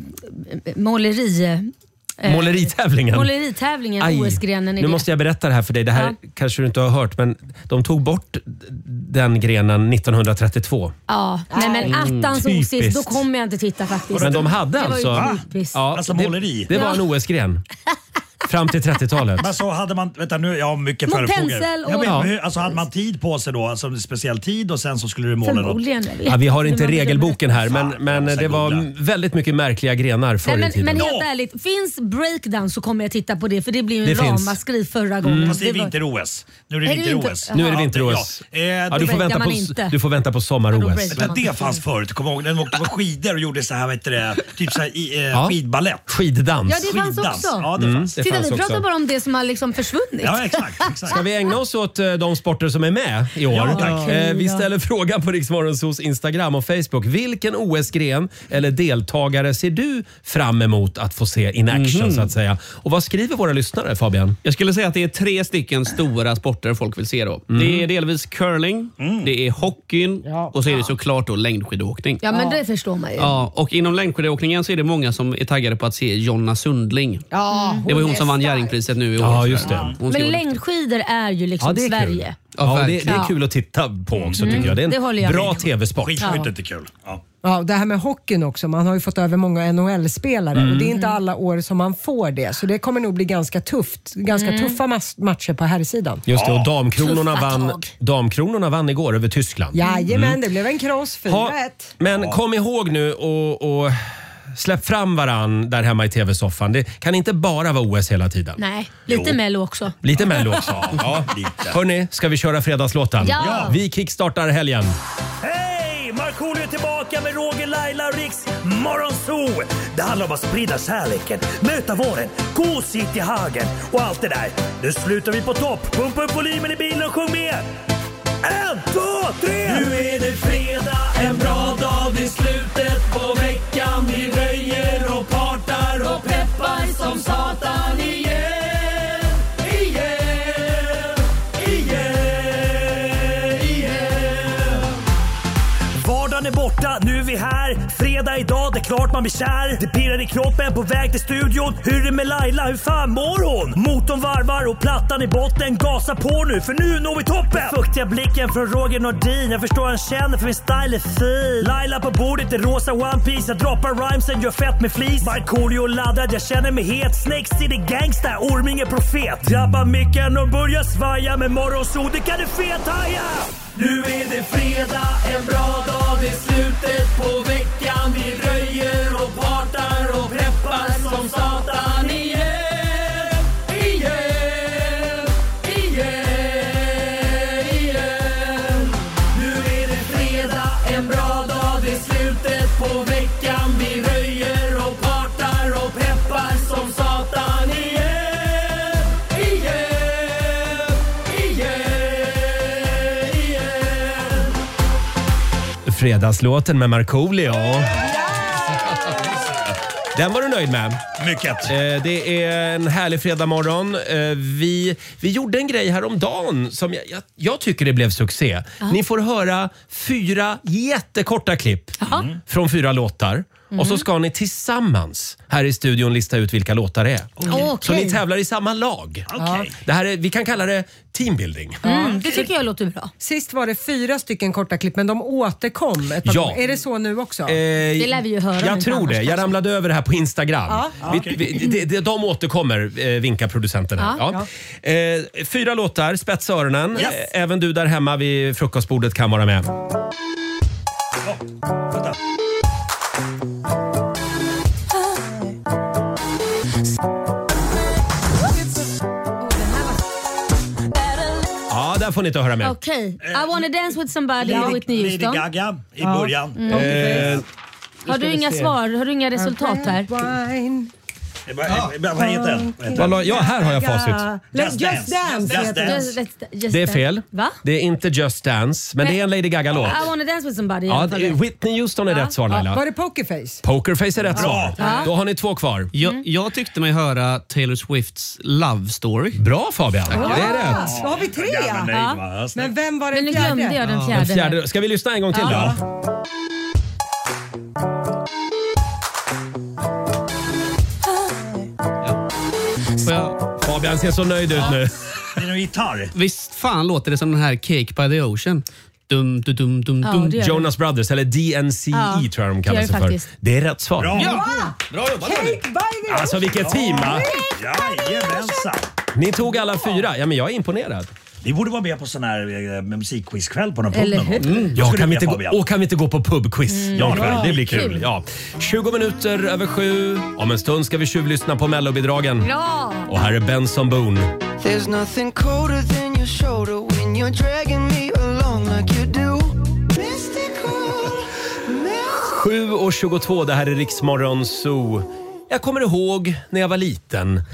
måleri... eh, Måleritävlingen? Måleritävlingen, Aj, O S-grenen i nu det. måste jag berätta det här för dig. Det här Ja. kanske du inte har hört, men de tog bort den grenen nittonhundratrettiotvå. Ja, nej men attans Mm, osis, då typiskt. kommer jag inte titta faktiskt. Men de hade det alltså... var ju typiskt. Ja, Alltså det, måleri. det var Ja. en O S-gren. Fram till trettiotalet. Men så hade man, vänta nu, jag har mycket Mot följdfrågor. pensel och- Ja, men, Ja. hur- alltså hade man tid på sig då, alltså en speciell tid och sen så skulle du måla något? Förmodligen. jag vet Ja, vi har hur inte man bedömer regelboken här, men, Fan, jag men måste det var googla. väldigt mycket märkliga grenar förr Nej, i men, tiden. men helt Ja. ärligt, finns breakdown så kommer jag titta på det för det blir ju Det en finns. ramaskri förra gången. Fast det är var- vinter-O S. Nu är det Är det vinter-O S. vinter- Nu är det Ja. vinter-O S. Ja, eh, Ja, det- du, får breakar vänta man på, inte. du får vänta på Ja, sommar-O då S. breakar Men det fanns förut. Kom ihåg, de åkte på skidor och gjorde så här, vet du det, typ så här, i, eh, Ja. skidballett. Skiddans. Ja, det fanns Skiddans. också. Ja, det fanns. Det Titta, fanns vi också. pratar bara om det som har liksom försvunnit. Ja, exakt. exakt. Ska vi ägna oss åt eh, de sporter som är med i år? Ja, tack. Eh, vi ställer frågan på Rix Morgonzos Instagram och Facebook. Vilken O S-gren eller deltagare ser du fram emot att få se in action så att säga? Och vad skriver våra lyssnare, Fabian? Jag skulle säga att det är tre stycken stora sporter folk vill se då. Det är delvis curling, det är hockeyn och så är det såklart då längdskidåkning. Ja, men det förstår man ju. Ja, och inom längdskidåkningen så är det många som är taggade på att se Jonna Sundling. Ja, Det var ju hon är som vann stark. Jerringpriset nu i år. Ja, just det. Hon ska Men vara duktig. längdskidor är ju liksom Ja, det är kul. Sverige. Ja, det, det är Ja. kul att titta på också tycker jag. Det är det en håller jag bra med. tv-sport. Skidskyttet är kul. Ja. Ja, det här med hockeyn också. Man har ju fått över många N H L-spelare och det är inte alla år som man får det. Så det kommer nog bli ganska tufft. Ganska tuffa mas- matcher på här sidan. Just det, och damkronorna Tuffa vann, tag. damkronorna vann igår över Tyskland. Jajamän, det blev en cross. Ha, fyra ett. men kom ihåg nu och, och släpp fram varann där hemma i tv-soffan. Det kan inte bara vara O S hela tiden. Nej, lite Jo. Mello också. Lite Mello också. Ja. Lite. Hörni, ska vi köra fredagslåten? Ja. Vi kickstartar helgen. Hej! Markoolio är tillbaka med Roger, Laila och Riks Morgonzoo. Det handlar om att sprida kärleken, möta våren, gosigt i hagen och allt det där. Nu slutar vi på topp. Pumpa upp volymen i bilen och sjung med. En, två, tre! Nu är det fredag, en bra dag. Det är slutet på veckan. Vi röjer och partar och peppar som satan igen. Igen, igen, igen. Vardagen är borta, nu är vi här. Fredag idag, det är klart man blir kär. Det pirrar i kroppen på väg till studion. Hur är det med Laila, hur fan mår hon? Motorn varvar och plattan i botten. Gasa på nu, för nu når vi toppen. Fuktiga blicken från Roger Nordin. Jag förstår han känner, för min style är fin. Laila på bordet i rosa One Piece. Jag droppar rhymesen, gör fett med flis. Markoolio laddad, jag känner mig het. Snake City gangsta, Orminge profet. Drabbar micken och börjar svaja. Med Morgonzoo, det kan du fethaja. Nu är det fredag, en bra dag. Det är slutet på veckan. Vi röjer och partar och peppar som satan igen. Igen, igen, igen. Nu är det fredag, en bra dag. Det är slutet på veckan. Vi röjer och partar och peppar som satan igen. Igen, igen, igen. Fredagslåten med Markoolio. Den var du nöjd med? Mycket. Eh, det är en härlig fredagmorgon. Eh, vi, vi gjorde en grej häromdagen som jag, jag, jag tycker det blev succé. Uh-huh. Ni får höra fyra jättekorta klipp uh-huh. från fyra låtar. Mm. Och så ska ni tillsammans här i studion lista ut vilka låtar det är. Okay. Okay. Så ni tävlar i samma lag. Okay. Det här är, vi kan kalla det teambuilding. Mm, det tycker jag låter bra. Sist var det fyra stycken korta klipp, men de återkom. Ett par ja. gånger. Är det så nu också? Eh, det lär vi ju höra. Jag tror det. Jag ramlade över det här på Instagram. Ja. Vi, okay. vi, de, de, de återkommer, eh, vinkar producenten här. Ja. Ja. Eh, fyra låtar, spetsa öronen. Yes. Eh, även du där hemma vid frukostbordet kan vara med. Oh, vänta. Ja, där får ni inte höra med. Okej. Okay. I wanna dance with somebody Lady, Whitney Houston. Lady Gaga i början. Mm. Eh, har du inga svar? Har du inga resultat här? Vad heter den? Ja, här har jag facit. Just Dance. Just dance. Just dance. Just, just det är fel. Va? Det är inte Just Dance, men, men det är en Lady Gaga-låt. I wanna dance with somebody. Ja, Whitney Houston är ja. rätt svar, Laila. Ja. Var det Pokerface? Pokerface är rätt Bra. svar. Ja. Då har ni två kvar. Mm. Jag, jag tyckte mig höra Taylor Swifts Love Story. Bra, Fabian. Ja. Det är rätt. Då har vi tre. Ja, men, ja. Men vem var den men fjärde? Men nu glömde jag den fjärde. Den fjärde. Ska vi lyssna en gång till ja. då? Fabian ser så nöjd ut nu. Det är någon gitarr. Visst fan låter det som den här Cake by the Ocean. Dum, dum, dum, dum, ja, dum. Jonas Brothers, eller D N C E ja, tror jag de kallar sig för. Det är rätt svar. Bra, ja. Bra jobbat. Cake by the Alltså vilket team, va? Jajamensan. Ni tog alla fyra. Ja, men jag är imponerad. Vi borde vara med på sån här eh, musikquizkväll på någon Eller pub. hur? Mm. Ja, kan vi, inte gå, och kan vi inte gå på pubquiz? Mm. Ja, ja, det blir kul. kul. Ja. tjugo minuter över sju. Om en stund ska vi tjuvlyssna på Mellobidragen. Ja. Och här är Benson Boone. There's nothing colder than your shoulder when you're dragging me along like you do. sju och tjugotvå, det här är Riksmorgon Zoo. Jag kommer ihåg när jag var liten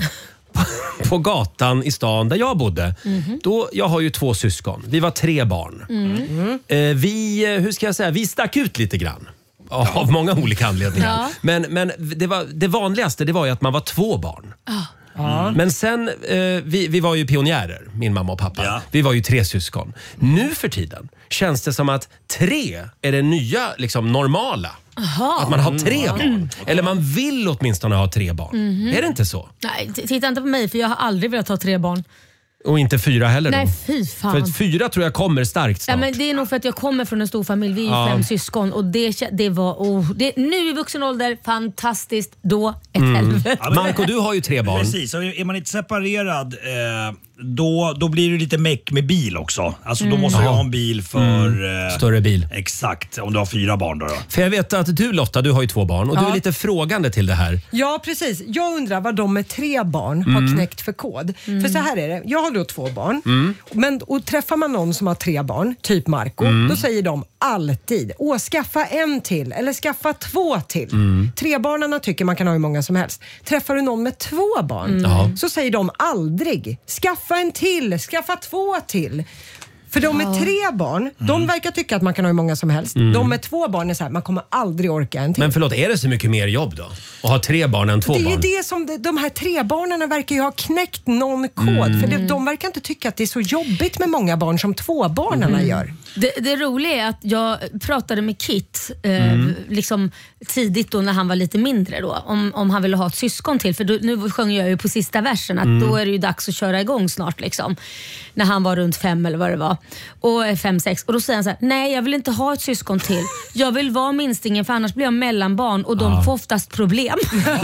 på gatan i stan där jag bodde. Mm-hmm. Då, jag har ju två syskon. Vi var tre barn. Mm. Eh, vi, hur ska jag säga, vi stack ut lite grann. Ja. Av många olika anledningar. Ja. Men, men det, var, det vanligaste det var ju att man var två barn. Ah. Mm. Men sen, eh, vi, vi var ju pionjärer, min mamma och pappa. Ja. Vi var ju tre syskon. Nu för tiden känns det som att tre är det nya liksom, normala. Aha. Att man har tre barn. Mm. Eller man vill åtminstone ha tre barn. Mm-hmm. Är det inte så? Nej, t- titta inte på mig för jag har aldrig velat ha tre barn. Och inte fyra heller. Nej, då. fy fan. För fyra tror jag kommer starkt snart. Ja, men det är nog för att jag kommer från en stor familj. Vi är ja. fem syskon och det, det var... Oh, det, nu i vuxen ålder, fantastiskt. Då ett mm. helvete. Ja, Marco, du har ju tre barn. Precis, och är man inte separerad eh, då, då blir det lite meck med bil också. Alltså mm. då måste jag ha en bil för... Mm. Eh, Större bil. Exakt, om du har fyra barn då. då. För jag vet att du Lotta, du har ju två barn och ja. du är lite frågande till det här. Ja, precis. Jag undrar vad de med tre barn har mm. knäckt för kod. Mm. För så här är det, jag har då två barn. Mm. Men, och träffar man någon som har tre barn, typ Marco, mm. då säger de alltid, åh skaffa en till eller skaffa två till. Mm. Trebarnarna tycker man kan ha hur många som helst. Träffar du någon med två barn mm. så säger de aldrig, skaffa en till, skaffa två till. För de med tre barn, mm. de verkar tycka att man kan ha hur många som helst. Mm. De med två barn är så här, man kommer aldrig orka en till. Men förlåt, är det så mycket mer jobb då? Att ha tre barn än två barn? Det är barn? Det som de, de här tre barnen verkar ju ha knäckt någon kod. Mm. För de, de verkar inte tycka att det är så jobbigt med många barn som två barnen mm. gör. Det, det roliga är att jag pratade med Kit eh, mm. liksom tidigt då när han var lite mindre då. Om, om han ville ha ett syskon till. För då, nu sjöng jag ju på sista versen att mm. då är det ju dags att köra igång snart liksom. När han var runt fem eller vad det var. Och fem, sex. Och då säger han så här: nej jag vill inte ha ett syskon till. Jag vill vara minstingen för annars blir jag mellanbarn och de ja. får oftast problem.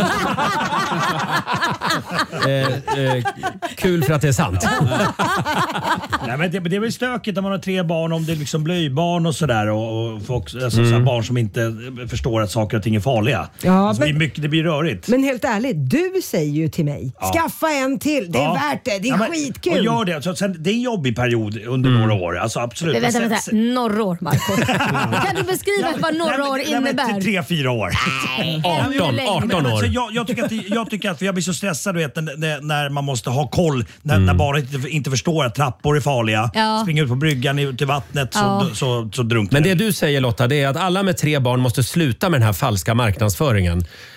eh, eh, kul för att det är sant. Nej, men det, det är väl stökigt när man har tre barn, om det är liksom blöjbarn och sådär och, och folk, alltså, mm. så barn som inte förstår att saker och ting är farliga. Ja, alltså, men, det, blir mycket, det blir rörigt. Men helt ärligt, du säger ju till mig, ja. skaffa en till, det är ja. värt det, det är ja, men, skitkul. Och gör det, så, sen, det är en jobbig period under mm. några år, alltså absolut. Vänta, vänta, vänta. Några år, Marco. Kan du beskriva nej, vad några nej, år nej, innebär? Nej, tre, fyra år. Nej, arton, arton år. Alltså, jag, jag, tycker att, jag tycker att jag blir så stressad, du vet, när, när man måste ha koll, när, mm. när barnet inte, inte förstår att trappor är farliga, ja. springer ut på bryggan ut i vattnet ja. så, så, så drunknar. Men det du säger Lotta, det är att alla med tre barn måste sluta med den här falska marknadsföringen.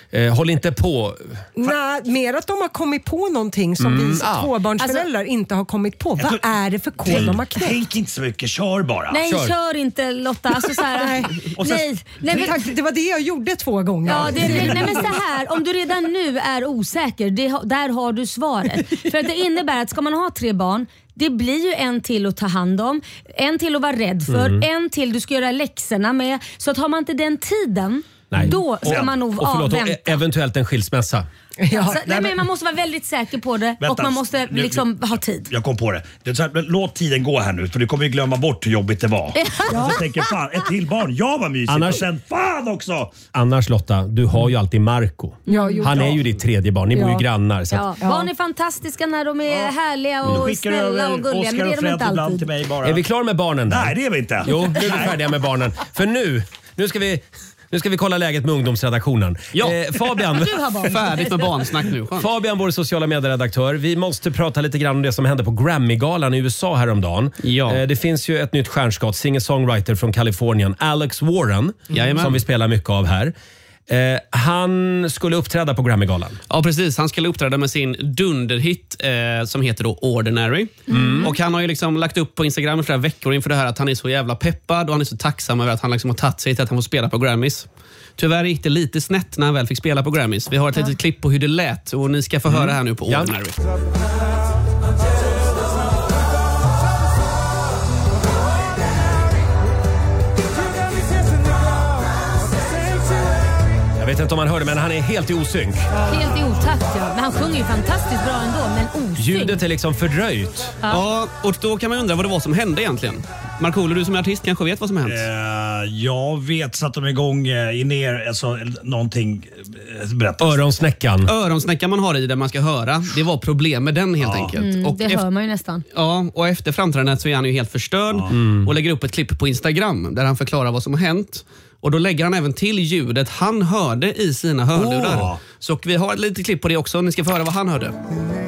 Eh, håll inte på. Nej, mer att de har kommit på någonting som Mm, vi ah. tvåbarnsföräldrar Alltså- inte har kommit på. Vad är det för kod de har knäckt? Tänk inte så mycket, kör bara. Nej, Kör. kör, inte Lotta. Alltså, så här, nej. Och sen- nej, nej, men, Tack, det var det jag gjorde två gånger. ja, det, det, nej men så här, om du redan nu är osäker, det, har- där har du svaret. För att det innebär att ska man ha tre barn, det blir ju en till att ta hand om, en till att vara rädd för, Mm. en till du ska göra läxorna med. Så att har man inte den tiden, Nej. då ska Och- man nog och förlåt, och avvänta. e- eventuellt en skilsmässa. Ja. Så, nej, men man måste vara väldigt säker på det Vänta, och man måste nu- liksom ha tid. Jag kom på det. det är så här, men låt tiden gå här nu för du kommer ju glömma bort hur jobbigt det var. Ja. Och så tänker fan, ett till barn, ja vad mysigt. Annars- Och sen fan också. Annars Lotta, du har ju alltid Marco. Ja, jo, Han ja. är ju ditt tredje barn, ni bor ju Ja. grannar. Så att, Ja. Barn är fantastiska när de är härliga och Skickar du snälla över och gulliga, Oscar men det är och de Fred inte ibland alltid. till mig bara? är vi klara med barnen där? Nej det är vi inte. Jo, nu är vi färdiga med barnen. För nu, nu ska vi... Nu ska vi kolla läget med ungdomsredaktionen. Ja. Eh, Fabian, Du har barn. Färdigt med barnsnack nu. Skönt. Fabian, vår sociala medieredaktör. Vi måste prata lite grann om det som hände på Grammy-galan i U S A häromdagen. Ja. Eh, det finns ju ett nytt stjärnskott, singer-songwriter från Kalifornien, Alex Warren, Jajamän. som vi spelar mycket av här. Eh, han skulle uppträda på Grammy-galan. Ja, precis. Han skulle uppträda med sin dunderhit eh, som heter då Ordinary. Och han har ju liksom lagt upp på Instagram i flera veckor inför det här att han är så jävla peppad och han är så tacksam över att han liksom har tagit sig till att han får spela på Grammys. Tyvärr gick det lite snett när han väl fick spela på Grammys. Vi har ett litet klipp på hur det lät och ni ska få höra här nu på Ja. Ordinary. Jag vet inte om man hörde, men han är helt i osynk. Helt i otakt, ja. Men han sjunger ju fantastiskt bra ändå, men osynk. Ljudet är liksom fördröjt. Ja, och då kan man undra vad det var som hände egentligen. Markoolio, du som är artist kanske vet vad som har hänt? Eh, jag vet så att de är igång eh, i ner, alltså någonting. Eh, berätta. Öronsnäckan. Öronsnäckan man har i där man ska höra, det var problem med den helt Ja. enkelt. Mm, och det efter, hör man ju nästan. ja, och efter framträdandet så är han ju helt förstörd och lägger upp ett klipp på Instagram där han förklarar vad som har hänt. Och då lägger han även till ljudet han hörde i sina hörlurar. Åh. Så vi har ett litet klipp på det också. Ni ska få höra vad han hörde.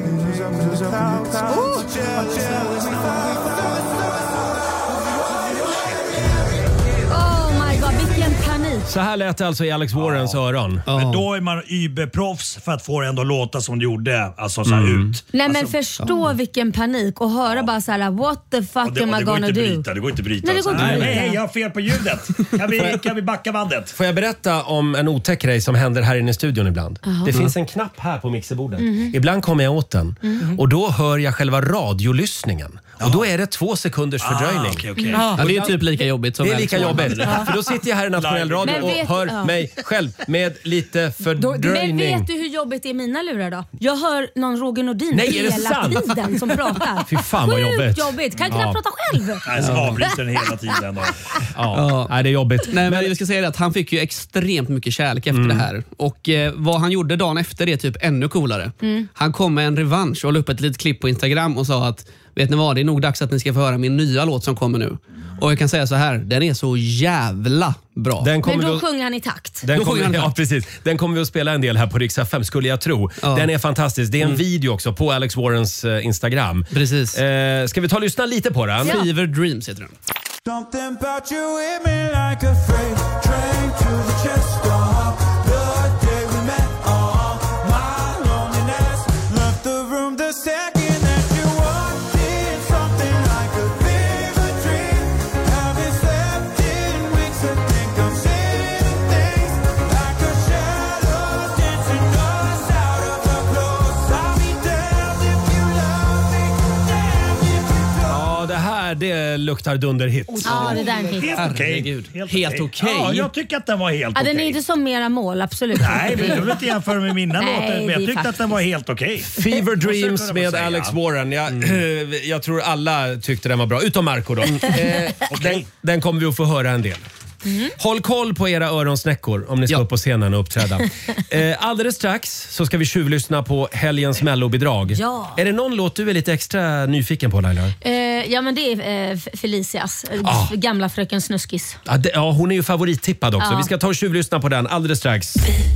Oh my god, vilken panik. Så här lät det alltså i Alex Warrens öron. Men då är man überproffs för att få det ändå låta som det gjorde, alltså så här ut. Nej men Alltså, förstå vilken panik och höra bara så här: what the fuck och det, am och I det går gonna inte do? att bryta, det går inte att bryta. Nej, det går inte att nej, bryta. nej, jag har fel på ljudet. Kan vi, kan vi backa bandet? Får jag berätta om en otäck grej som händer här inne i studion ibland? Det finns en knapp här på mixerbordet. Ibland kommer jag åt den och då hör jag själva radiolyssningen. Och då är det två sekunders fördröjning. Ah, okej, okej. Ja, det är typ lika jobbigt som Det är Alex lika Warren jobbigt. hade det. För då sitter jag här i nationell radio Men och vet- hör ja. mig själv med lite Men fördröjning. vet du hur jobbigt det är i mina lurar då? Jag hör någon Roger Nordin Nej, är det hela sant? tiden som pratar. Fy fan vad Sjukt jobbigt. jobbigt. Kan Ja. knappt prata själv. Nej, så avbryter den hela tiden. Och, Ja. Nej, det är jobbigt. Nej, men jag ska säga det att han fick ju extremt mycket kärlek efter Mm. det här. Och eh, vad han gjorde dagen efter det är typ ännu coolare. Han kom med en revansch och la upp ett litet klipp på Instagram och sa att vet ni vad, det är nog dags att ni ska få höra min nya låt som kommer nu. Och jag kan säga så här, den är så jävla bra. Den kommer Men då vi att- sjunger han i takt. Den Då kommer, sjunger han ja, klart. precis. Den kommer vi att spela en del här på Rix F M, skulle jag tro. Ja. Den är fantastisk. Det är en video också på Alex Warrens eh, Instagram. Precis. Eh, ska vi ta och lyssna lite på den? Fever Dreams heter den. Something about you hit me like a freight train to the chest of the day we met. Oh, my loneliness left the room the second that you walked in. Something like a fever dream. Haven't slept in weeks. I think I'm seeing things like a shadow dancing us out of our clothes. I'll be damned if you love me, damned if you don't. Ja, det här det luktar dunderhit. Ja, det där är en hit. helt okej. Herregud. Helt, Helt okej. okej. Ja, jag tycker att den var helt Ja, okej. den är inte som mera mål, absolut. Nej, men jag vill inte jämföra med mina Nej, låtar, men det jag är tyckte att faktiskt- den var helt okej. Fever Så Dreams kunde man med säga. Alex Warren. Jag, jag tror alla tyckte den var bra, utom Marco då. Eh, den, den kommer vi att få höra en del. Håll koll på era öronsnäckor om ni ska Ja. upp på scenen och uppträda. Eh, alldeles strax så ska vi tjuvlyssna på helgens mellobidrag. Ja. Är det någon låt du är lite extra nyfiken på, Laila? Eh, ja, men det är eh, F- Felicias, eh, Ah. gamla Fröken Snuskis. Ja, det, ja, hon är ju favorittippad också. Ja. Vi ska ta och tjuvlyssna på den alldeles strax.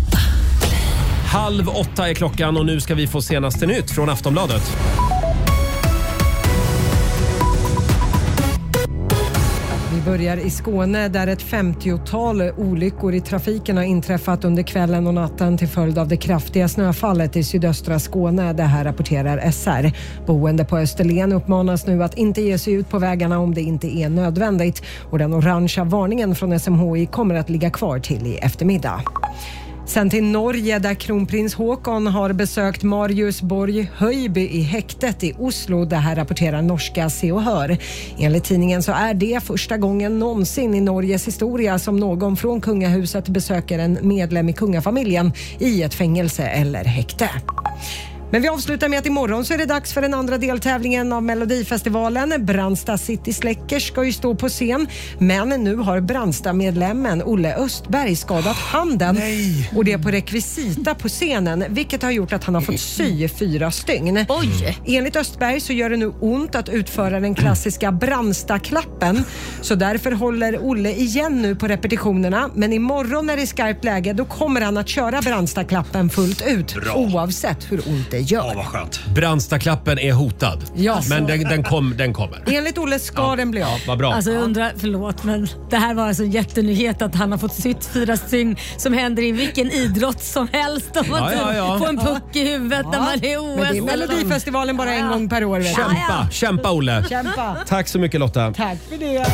Halv åtta är klockan och nu ska vi få senaste nytt från Aftonbladet. Vi börjar i Skåne där ett femtiotal olyckor i trafiken har inträffat under kvällen och natten till följd av det kraftiga snöfallet i sydöstra Skåne. Det här rapporterar S R. Boende på Österlen uppmanas nu att inte ge sig ut på vägarna om det inte är nödvändigt. Och den orangea varningen från S M H I kommer att ligga kvar till i eftermiddag. Sen till Norge där kronprins Håkon har besökt Marius Borg Højby i häktet i Oslo. Det här rapporterar norska Se och Hör. Enligt tidningen så är det första gången någonsin i Norges historia som någon från kungahuset besöker en medlem i kungafamiljen i ett fängelse eller häkte. Men vi avslutar med att imorgon så är det dags för den andra deltävlingen av Melodifestivalen. Brandsta City Släckers ska ju stå på scen. Men nu har Brandsta-medlemmen Olle Östberg skadat handen. Nej. Och det är på rekvisita på scenen, vilket har gjort att han har fått sy fyra stygn. Oj! Enligt Östberg så gör det nu ont att utföra den klassiska Brandsta-klappen. Så därför håller Olle igen nu på repetitionerna. Men imorgon när det är skarpt läge, då kommer han att köra Brandsta-klappen fullt ut. Bra. Oavsett hur ont det gör. Ja, vad skönt. Brandsta-klappen är hotad. Ja. Men den, den, kom, den kommer. Enligt Olle ska ja. den bli av. Vad bra. Alltså jag undrar, förlåt, men det här var alltså en jättenyhet att han har fått sytt fyra stygn som händer i vilken idrott som helst. Om man ja, ja, ja. får en puck i huvudet ja. när man är O S. Men det är Melodifestivalen bara en gång per år. Vet. Kämpa, ja, ja. kämpa Olle. Kämpa. Tack så mycket Lotta. Tack för det.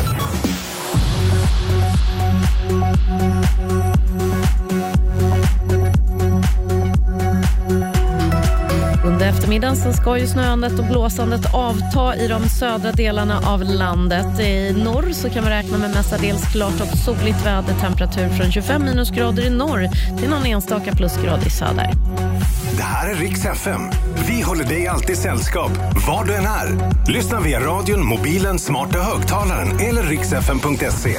Under eftermiddagen så ska ju snöandet och blåsandet avta i de södra delarna av landet. I norr så kan vi räkna med mestadels klart och soligt väder, temperatur från tjugofem minusgrader i norr till någon enstaka plusgrad i söder. Det här är Rix F M. Vi håller dig alltid sällskap, var du än är. Lyssna via radion, mobilen, smarta högtalaren eller riksfm punkt se.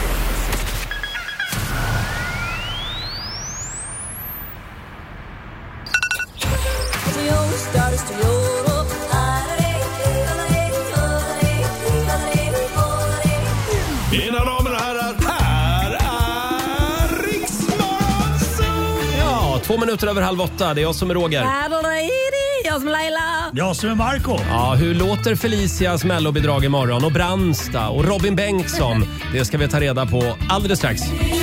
Mina damer och herrar, här är Riksmorgon Zoo! Ja, två minuter över halv åtta. Det är jag som är Roger. Jag som är Laila. Jag som är Marco. Ja, hur låter Felicias mellobidrag imorgon? Och Brandsta och Robin Bengtsson. Det ska vi ta reda på alldeles strax.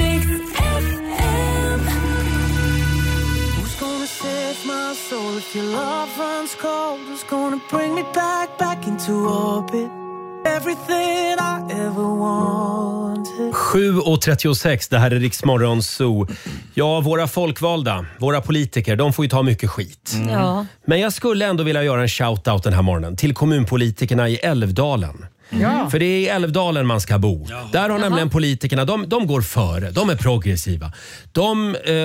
sju och trettiosex, det här är Riksmorgon Zoo. Ja, våra folkvalda, våra politiker, de får ju ta mycket skit. Mm. Ja. Men jag skulle ändå vilja göra en shout-out den här morgonen till kommunpolitikerna i Älvdalen. Ja. För det är i Älvdalen man ska bo. Ja. Där har Jaha. nämligen politikerna, de, de går före, de är progressiva. De eh,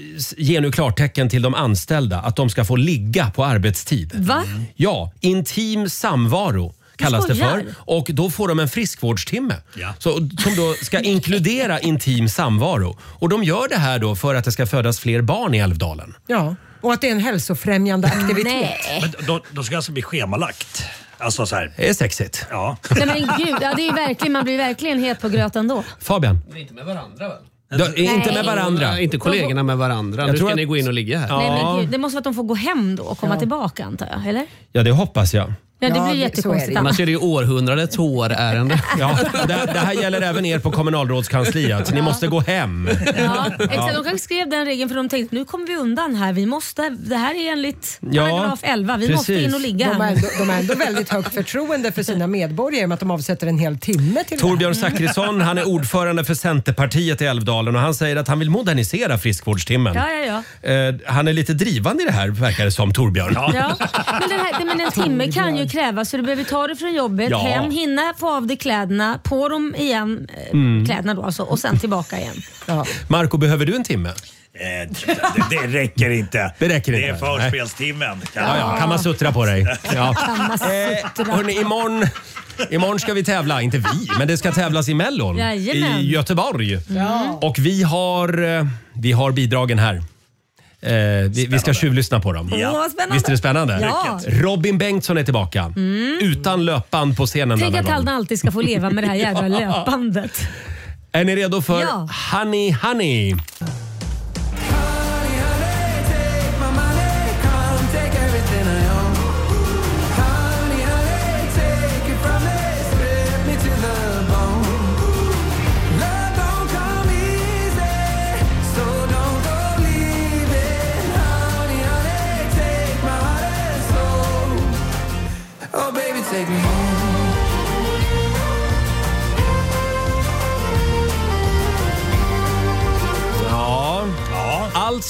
ger nu klartecken till de anställda att de ska få ligga på arbetstid. Va? Ja, intim samvaro kallas det för. Och då får de en friskvårdstimme. Ja. Så, som då ska inkludera intim samvaro. Och de gör det här då för att det ska födas fler barn i Älvdalen. Ja, och att det är en hälsofrämjande aktivitet. Nej. Men då, då ska alltså bli schemalagt. Alltså så här. Det är sexigt. Ja. Nej men gud, ja, det är ju verkligen, man blir verkligen het på gröten då. Fabian? Men inte med varandra väl? Då, inte med varandra. Ja, inte kollegorna med varandra. Jag nu ska att... ni gå in och ligga här. Ja. Nej, men gud, det måste vara att de får gå hem då och komma ja. tillbaka antar jag, eller? Ja, det hoppas jag. Ja, det Ja, blir det- jättekonstigt. så är det. Annars är det ju århundradets hårärende. Ja, det, det här gäller även er på kommunalrådskansliet. Ni måste gå hem. Ja, exakt. De kanske skrev den regeln för de tänkte nu kommer vi undan här. Vi måste, det här är enligt Ja, paragraf elva. Vi precis. måste in och ligga De har här. ändå, de har ändå väldigt högt förtroende för sina medborgare med att de avsätter en hel timme till Torbjörn Zachrisson, han är ordförande för Centerpartiet i Älvdalen och han säger att han vill modernisera friskvårdstimmen. Ja, ja, ja. Eh, han är lite drivande i det här, verkar det som, Torbjörn. Ja. Men, den här, men en timme kan ju krävas så du behöver ta det från jobbet, Ja. hem, hinna få av dig kläderna, på dem igen, eh, Mm. kläderna då alltså, och sen tillbaka igen. Ja. Marco, behöver du en timme? Eh, det, det räcker inte. Det räcker inte. Det är förspelstimmen. Ja, ja, kan man suttra på dig. Ja. Kan man Eh, suttra. hörni, imorgon, imorgon ska vi tävla, inte vi, men det ska tävlas i Mellon Jajamän. i Göteborg. Ja. Och vi har, eh, vi har bidragen här. Eh, vi, vi ska tjuvlyssna på dem. Åh, vad spännande. Visst är det spännande? Ja. Robin Bengtsson är tillbaka. Utan löpband på scenen. Tänk denna att gång. han alltid ska få leva med det här jävla löpandet. Är ni redo för Ja. Honey Honey?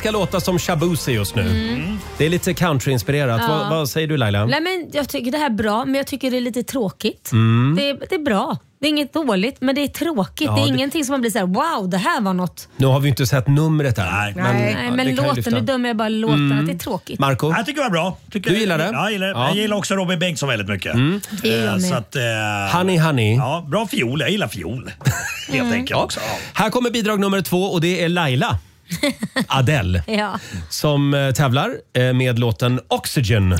ska låta som Shabuzi just nu. Mm. Det är lite countryinspirerat. Ja. Vad, vad säger du, Laila? Nej, men jag tycker det här är bra, men jag tycker det är lite tråkigt. Mm. Det, är, det är bra. Det är inget dåligt, men det är tråkigt. Ja, det är det- ingenting som man blir så här: wow, det här var något. Nu har vi inte sett numret än. Nej. Men, Nej, ja, men det kan ju låten, lyfta. nu dömer jag bara låten Mm. att det är tråkigt. Marco? Jag tycker det var bra. Tycker, Du gillar det? Ja, jag gillar, Ja. jag gillar också Robin Bengtsson väldigt mycket. Mm. Det gör jag Eh, med. Så att, eh, Honey, honey. Ja, bra fiol. Jag gillar fiol. Helt Mm. enkelt också. Ja. Här kommer bidrag nummer två och det är Laila Adele Ja. som eh, tävlar eh, med låten Oxygen.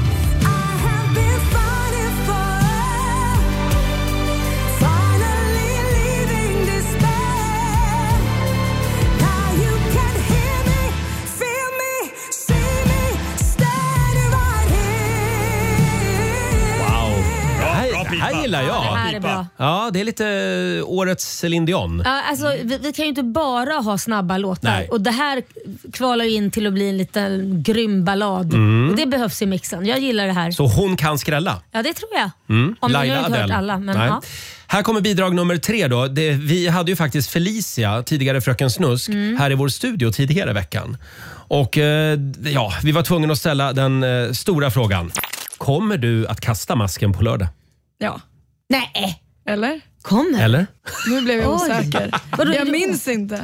Wow. Det här, det här gillar jag. Det här är bra. Ja, det är lite eh, årets Céline Dion. Ja, alltså, vi, vi kan ju inte bara ha snabba låtar. Nej. Och det här kvalar ju in till att bli en liten grym ballad. Mm. Och det behövs i mixen. Jag gillar det här. Så hon kan skrälla. Ja, det tror jag. Mm. Om Laila jag har inte hört Adele. alla. Men, Nej. ja. Här kommer bidrag nummer tre då. Det, vi hade ju faktiskt Felicia, tidigare Fröken Snusk, Mm. här i vår studio tidigare i veckan. Och eh, ja, vi var tvungna att ställa den eh, stora frågan. Kommer du att kasta masken på lördag? Ja. Nej. Eller? Kommer. Eller? Nu blev jag Oj. osäker. Vadå, Jag du- minns inte.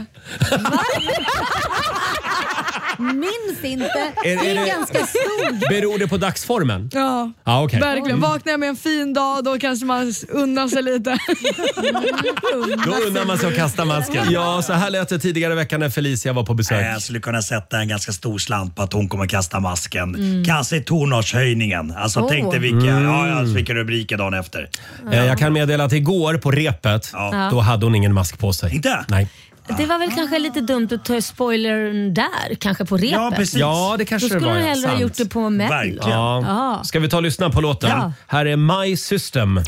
Minns inte. Är- Det är är det- ganska stort. Beror det på dagsformen? Ja, Ja, okej. verkligen. Mm. Vaknar jag med en fin dag, då kanske man unnar sig lite. Då undrar man sig att kasta masken. Ja, så här lät det tidigare i veckan när Felicia var på besök. Jag skulle kunna sätta en ganska stor slant på att hon kommer kasta masken. Mm. Kanske i tonårshöjningen. Alltså Åh. tänk dig vilka, Mm. ja, alltså, vilka rubriker dagen efter. Eh, Jag kan meddela att igår på repet, Ja. då hade hon ingen mask på sig. Inte? Nej. Det var väl kanske lite dumt att ta spoilern där, kanske på repet. Ja, precis. Ja, det kanske Då det skulle var, hon ja. hellre ha Sant. gjort det på Mello. Ja. Ja. Ska vi ta och lyssna på låten? Ja. Här är My System.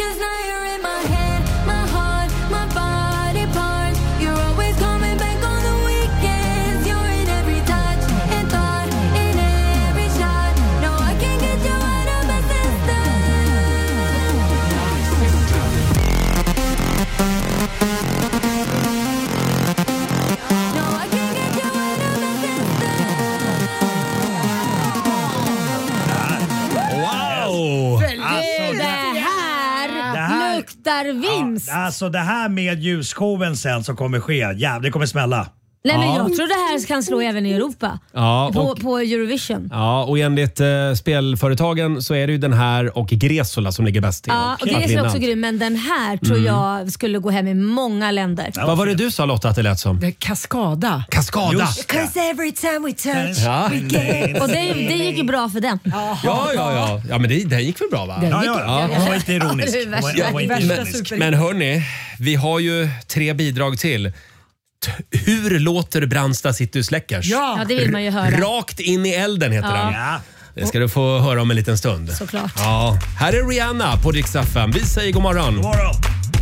Wow! Det, det här det här- luktar vinst. Ja, alltså det här med ljusshowen sen som kommer ske, jävlar det kommer smälla. Nej, men Ja. jag tror det här kan slå även i Europa. Ja, på, och- på Eurovision. Ja, och enligt eh, spelföretagen så är det ju den här och Gresola som ligger bäst till. Ja, och att det är vinna. också grym, men den här tror Mm. jag skulle gå hem i många länder. Vad var det du sa Lotta att det lät som? Kaskada. Kaskada. Just det. 'Cause every time we touch Ja. we get... Och det, det gick ju bra för den. Ja, ja, ja. Ja, men det, det gick väl bra va? Den gick- Ja, ja, ja. Hon var inte ironisk. Ja, det är Hon var- värsta- hon var inte värsta ironisk. Men hörni, vi har ju tre bidrag till. T- Hur låter Brandsta City Släckers? Ja. Ja, det vill man ju höra. Rakt in i elden heter Ja. den. Ja. Det ska du få höra om en liten stund. Såklart. Ja. Här är Rihanna på Rix F M. Vi säger god morgon. God morgon.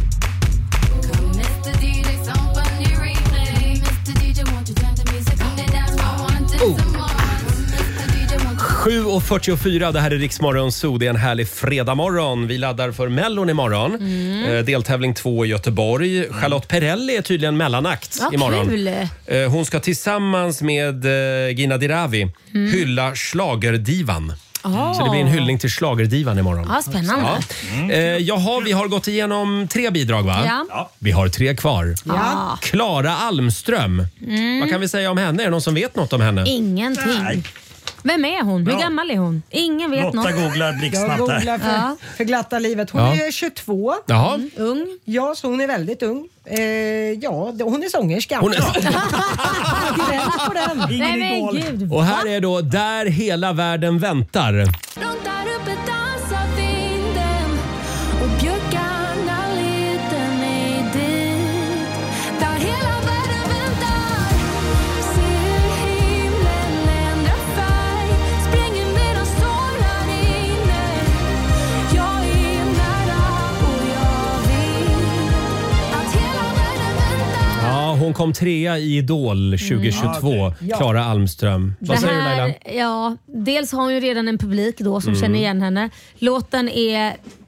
sju och fyrtiofyra, det här är Rix Morgon Zoo. Det är en härlig fredagmorgon. Vi laddar för Mellon imorgon. Mm. Eh, deltävling två i Göteborg. Charlotte Perrelli är tydligen mellanakt Ja, imorgon. kul. Eh, hon ska tillsammans med eh, Gina Dirawi Mm. hylla schlagerdivan. Ah. Så det blir en hyllning till schlagerdivan imorgon. Ja, spännande. Ja. Eh, jaha, vi har gått igenom tre bidrag va? Ja. Vi har tre kvar. Ja. Klara Almström. Mm. Vad kan vi säga om henne? Är det någon som vet något om henne? Ingenting. Nej. Vem är hon? Hur Bra. gammal är hon? Ingen vet Lotta något. googlar Jag blixtsnabbt googlar här. för, Ja. för glatta livet. Hon Ja. är tjugotvå. Jaha. Mm. Ung. Ja, så hon är väldigt ung. Eh, ja, hon är sångerska. Hon är... Gräns på den. Nej Ingen men idol. gud. Och här är då Där hela världen väntar. Runt där uppe dansar vinden och björkarna leder mig dit. Där hela världen väntar. Ser himlen ändra färg. Spränger medan stormar inne. Jag är nära och jag vill att hela världen väntar. Ja, hon kom trea i Idol tjugohundratjugotvå. Ja, okej. Ja. Klara Almström. Vad Det säger du Laila? här, ja, dels har hon ju redan en publik då som Mm. känner igen henne. Låten är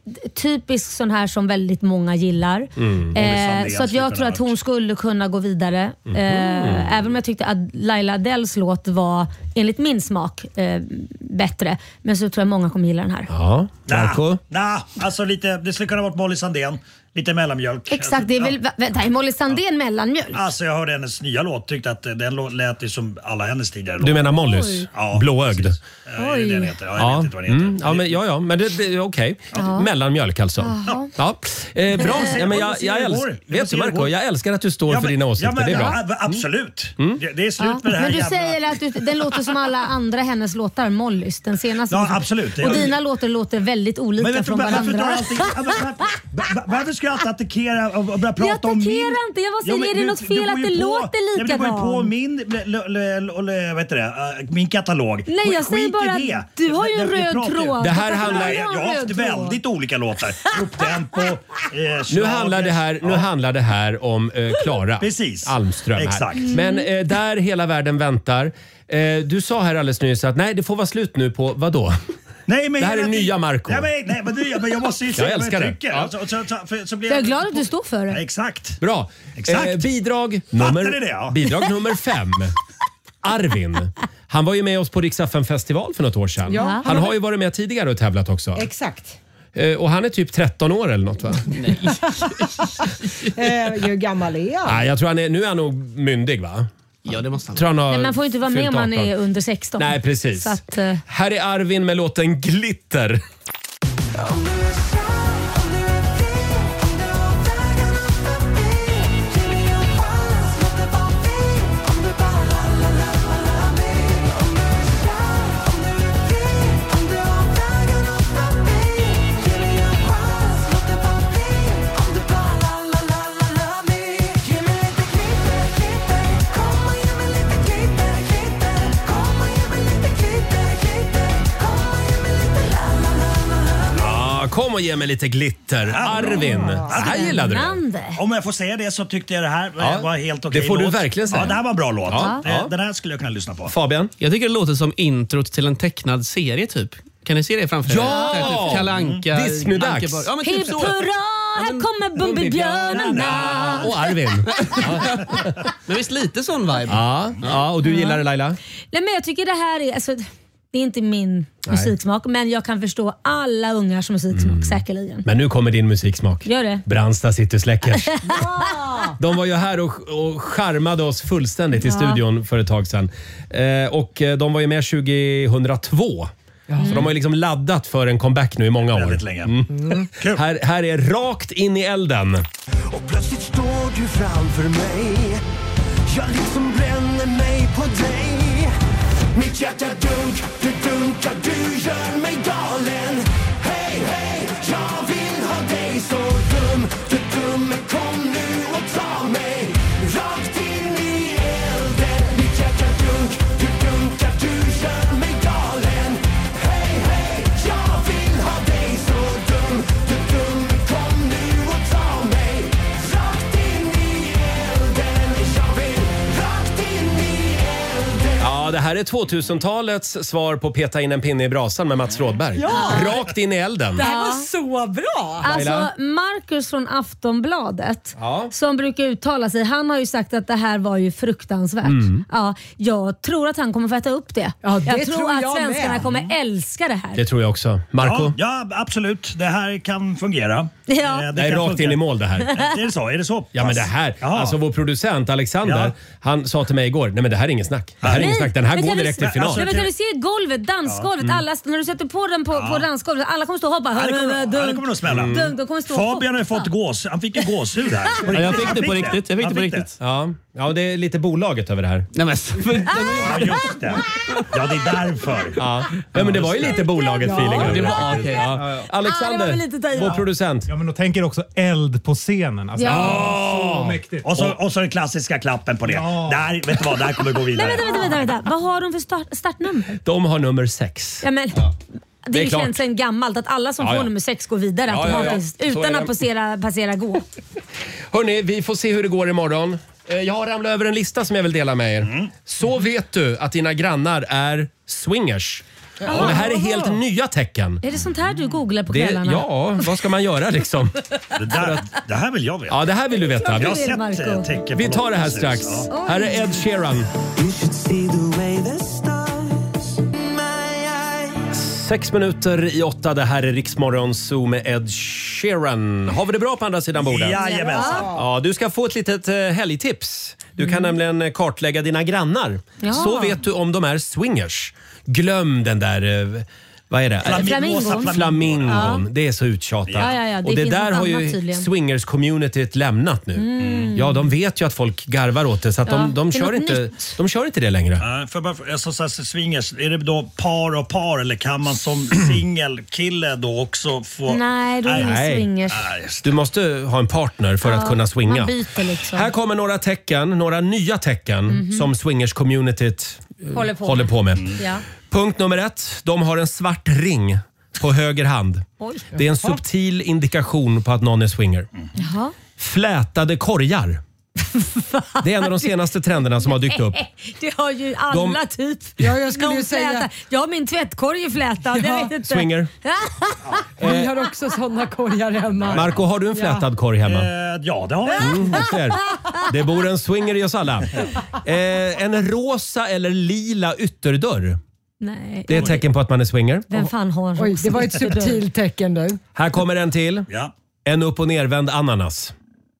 typisk sån här som väldigt många gillar. Mm. Eh, så att jag tror att hon skulle kunna gå vidare. Mm. Eh, även om jag tyckte att Laila Adeles låt var, enligt min smak, eh, bättre. Men så tror jag många kommer gilla den här. Ja, Marco? Nej, alltså lite, det skulle kunna varit Molly Sandén. Lite mellanmjölk. Exakt, det är väl, ja. vänta, är Molly Sandén mellanmjölk? Alltså jag hörde hennes nya låt, tyckte att den låt lät ju som alla hennes tidigare Du låtar. menar Mollys? Ja, Blåögd? Oj. Ja, det är det den heter. Ja, jag vet inte vad den heter. Mm, ja, men, ja, ja, men det, det är okej. Ja. Mellanmjölk alltså. Jaha. Ja. Eh, bra. Ja, men jag, se jag, hur det älsk, går. Vi får vet se du hur det Marco, går. jag älskar att du står Ja, för men- dina åsikter. ja, men- det är bra. ja, absolut. Mm. Det, det är slut Ja. med det här Men du jävla... säger att du, den låter som alla andra hennes låtar, Mollys, den senaste. Ja, absolut. Och dina låtar låter väldigt olika Men vet du, från varför varandra. drar alltid, varför, varför ska jag alltid attackera och och börja prata Jag om min... attackerar inte, jag bara säger, men är det du- något du fel går att ju det på- låter Nej, men Du går ju på likadant? min, l- l- l- l- vad heter det, uh, min katalog. Nej, jag Skit säger i bara det. att du har ju en Det- det röd pratar ju- tråd. Det här Varför handlar- har Jag du en har haft röd tråd? väldigt olika låtar. Upptempo, eh, Nu slager. handlar, det här, nu Ja. handlar det här om eh, Klara Precis. Almström. Här. Exakt. Men eh, där hela världen väntar. Eh, du sa här alldeles nyss att nej, det får vara slut nu på vad då? Nej, men Det här är jag- nya Marco. Nej, men, nej, men, det, men jag måste ju Jag säga vad älskar det. jag tycker. Ja. Alltså, så, så, för, så blir Jag är glad att du står för det. Exakt. Bra. Exakt. Eh, bidrag, Fattar nummer, ni det, ja? bidrag nummer fem. Arvin. Han var ju med oss på Rix F M-festival för något år sedan. Ja. Han har ju varit med tidigare och tävlat också. Exakt. Eh, och han är typ tretton år eller något va? Eh, hur gammal är han? Nej, jag tror han är, nu är han nog myndig va? Ja, det måste han. Tror han har Nej, man får ju inte vara med fyllt om man arton. är under sexton. Nej, precis. Så att, eh, Här är Arvin med låten Glitter. Ja, kom och ge mig lite glitter. Arvin, det här gillade du. Spännande. Om jag får säga det så tyckte jag det här Ja, var helt okej det får du låt. verkligen säga. Ja, det här var en bra låt. Ja, Det, ja. Den här skulle jag kunna lyssna på. Fabian? Jag tycker det låter som introt till en tecknad serie typ. Kan ni se det framför er? Ja! Så här, typ Kalle Anka. Mm. Disneydags. Ankeborg. Ja, men typ Hipp så. hurra, här kommer Bumbibjörnarna. Och Arvin. Men visst lite sån vibe? Ja, ja, och du gillar det Laila? Nej, men jag tycker det här är... Alltså, det är inte min musiksmak, men jag kan förstå alla ungars musiksmak Mm. säkerligen. Men nu kommer din musiksmak. Gör det. Brandsta City Släckers. De var ju här och, och charmade oss fullständigt i Ja. studion för ett tag sedan. Eh, och eh, de var ju med tjugohundratvå. Så de har ju liksom laddat för en comeback nu i många år. Väldigt länge. Mm. Här, här är Rakt in i elden. Och plötsligt står du framför mig. Jag liksom bränner mig på dig. Mitt hjärta dunk, du dunkar, du gör mig galen. Hej, hej, jag vill ha dig så dum. Du dumme, kom nu och ta mig. Rakt in i elden. Mitt hjärta dunk, du dunkar, du gör mig galen. Hej, hej, jag vill ha dig så dum. Du dumme, kom nu och ta mig. Rakt in i elden. Jag vill rakt in i elden. Ja, det här är tvåtusentalets svar på Peta in en pinne i brasan med Mats Rådberg. Ja. Rakt in i elden. Det här var så bra! Alltså Marcus från Aftonbladet Ja. som brukar uttala sig, han har ju sagt att det här var ju fruktansvärt. Mm. Ja, jag tror att han kommer få äta upp det. Ja, det jag tror, tror att jag svenskarna med. kommer älska det här. Det tror jag också. Marco? Ja, ja, absolut. Det här kan fungera. Ja. Eh, Det är kan rakt funka. in i mål det här. Är det så? Är det så? Ja men det här, Jaha. alltså vår producent Alexander, Ja. han sa till mig igår, nej men det här är ingen snack. Det här är ingen snack, den här men går kan du- direkt till final. Alltså, Nej, men kan du se golvet, dansgolvet, Ja. alla, när du sätter på den på, på dansgolvet, alla kommer stå och hoppa. Ja, det kommer, ja, det kommer nog smälla. Mm. Dum, de kommer stå och Fabian har ju hoppa. fått gås. Han fick ju gåshud här. Ja, jag fick Han det på riktigt. Jag fick Han det på riktigt. Ja. ja, det är lite bolaget över det här. Nej, men, Ja, just det. Ja, det är därför. Ja, ja men det var ju lite bolaget feeling över det det. var okej. Ja. Ah, det var väl Alexander, lite tajt. vår producent. Ja, men då tänker också eld på scenen. Alltså, Ja. Så mäktigt. Och så, och så den klassiska klappen på det. Ja. Där, vet du vad, där kommer gå Nej, vidare. vänta, vänta, vänta, vänta. Vad har de för start, startnummer? De har nummer sex. Ja, men, Det det är klart. känns sen gammalt att alla som Ja, får ja. nummer sex går vidare Ja, ja, ja. automatiskt Så är utan det. att passera, passera gå. Hörni, vi får se hur det går imorgon. Eh, Jag har ramlat över en lista som jag vill dela med er. Mm. Så vet du att dina grannar är swingers. Ja. Och det här är helt nya tecken. Är det sånt här du googlar på Det, kvällarna? ja, vad ska man göra liksom? Det, där, det här vill jag veta. Ja, det här vill du veta. Jag har sett eh, tecken på Vi tar det här något strax. precis. Ja. Här är Ed Sheeran. Sex minuter i åtta, det här är Riksmorgon Zoo med Ed Sheeran. Har vi det bra på andra sidan bordet? Jajamensan. Ja, du ska få ett litet eh, helgtips. Du kan Mm. nämligen kartlägga dina grannar. Ja. Så vet du om de är swingers. Glöm den där... Eh, vad är det? Flamingon. Flamingon. Ja. Det är så uttjatat. Ja, ja, ja. Det Och det finns där något har ju annat tydligen. swingers-communityt lämnat nu. Mm. Ja, de vet ju att folk garvar åt det så att Ja, de, de, det är kör något inte, nytt. de kör inte det längre. Ja, för bara, alltså, så här, swingers, är det då par och par eller kan man som singelkille då också få... Nej, då är det Nej. swingers. Du måste ha en partner för att Ja, kunna swinga. man byter liksom. Här kommer några tecken, några nya tecken Mhm. som swingers-communityt eh, Håller på håller med. på med. Ja. Punkt nummer ett. De har en svart ring på höger hand. Oj. Det är en subtil indikation på att någon är swinger. Jaha. Flätade korgar. Det är en av de senaste trenderna som har dykt upp. Det har ju alla De- typ. Ja, jag skulle Någon ju säga- flätar. Ja, min tvättkorg är flätad. Jag vet inte. Swinger. Vi har också sådana korgar hemma. Marco, har du en flätad korg hemma? Eh, ja, det har jag. Mm, jag ser. Det bor en swinger i oss alla. Eh, en rosa eller lila ytterdörr. Nej. Det är ett tecken på att man är swinger. Vem fan har en Oj, rosa det var ett ytterdörr? subtilt tecken du. Här kommer en till. Ja. En upp- och nervänd ananas.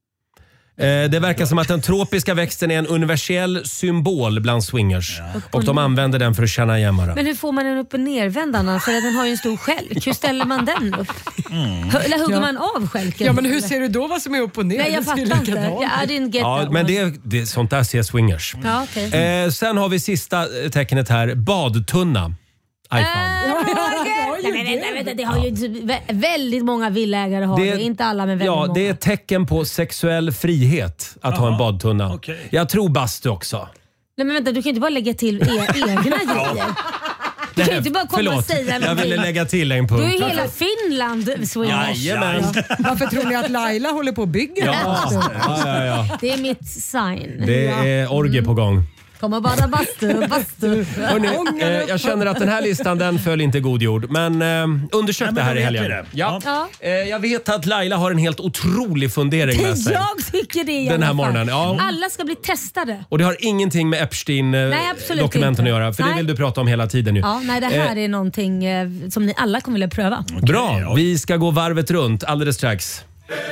Eh, Det verkar som att den tropiska växten är en universell symbol bland swingers. Och de använder den för att känna igen varandra. Men hur får man en upp och nervänd annan? För den har ju en stor skälk. Hur ställer man den upp? Mm. Eller hugger Ja. man av skälken? Ja, men hur ser du då vad som är upp och ner? Nej, jag Det ser fattar inte. likadant Yeah, I ut. didn't get Ja, that men one. det, det, sånt där ser swingers. Ja, okej. Eh, sen har vi sista eh, tecknet här. Badtunna. Aj fan. Nej, men vänta, vänta, det har ju typ vä- väldigt många villaägare har det, inte alla men väldigt ja, många. det är ett tecken på sexuell frihet att ha en badtunna. okej. Jag tror bastu också. Nej men vänta, du kan inte bara lägga till e- egna grejer. Du kan ju inte bara komma Förlåt, och säga jag någonting. ville lägga till en Du punkt. är ju hela Finland swingers. Jajamän. Varför tror ni att Laila håller på och bygger Ja, en bastu? ja, ja, ja. Det är mitt sign. Det är orgie på gång. Kom och bada bastu, bastu. Hörrni, eh, jag känner att den här listan den föll inte god jord. Men eh, undersök Nej, men det här då i vet vi helgen. det. Ja. Ja. Eh, jag vet att Laila har en helt otrolig fundering med sig. Jag tycker det i Den alla här fall. morgonen, ja. Alla ska bli testade. Och det har ingenting med Nej, absolut Epstein-dokumenten inte. att göra. För det Nej. vill du prata om hela tiden ju. Ja, nej, det här Eh, är någonting eh, som ni alla kommer vilja pröva. Bra, vi ska gå varvet runt alldeles strax.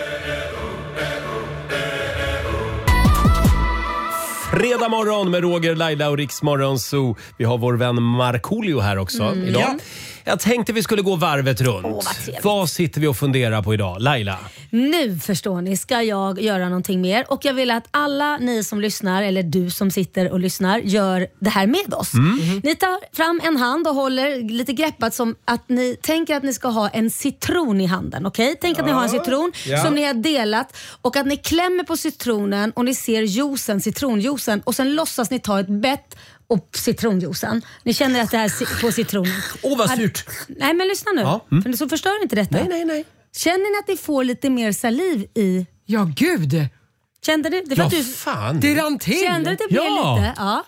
Fredag morgon med Roger, Laila och Riksmorgon Zoo. Vi har vår vän Markoolio här också Mm. idag. Ja. Jag tänkte vi skulle gå varvet runt. Åh, vad trevligt. vad sitter vi och funderar på idag? Laila? Nu förstår ni ska jag göra någonting mer och jag vill att alla ni som lyssnar eller du som sitter och lyssnar gör det här med oss. Mm. Ni tar fram en hand och håller lite greppat som att ni tänker att ni ska ha en citron i handen. Okej? Tänk att ni har en citron Ja. som ni har delat och att ni klämmer på citronen och ni ser juicen, citronjuicen och sen låtsas ni ta ett bett och citronjuicen. Ni känner att det här är på citronen. Åh, vad surt. Nej men lyssna nu. Ja, mm. För så förstör inte detta. Nej, nej, nej. Känner ni att ni får lite mer saliv i? Ja, gud. Kände du? Det är för Ja, att du fan. Det rann till. Kände du att det blev Ja. lite? Ja.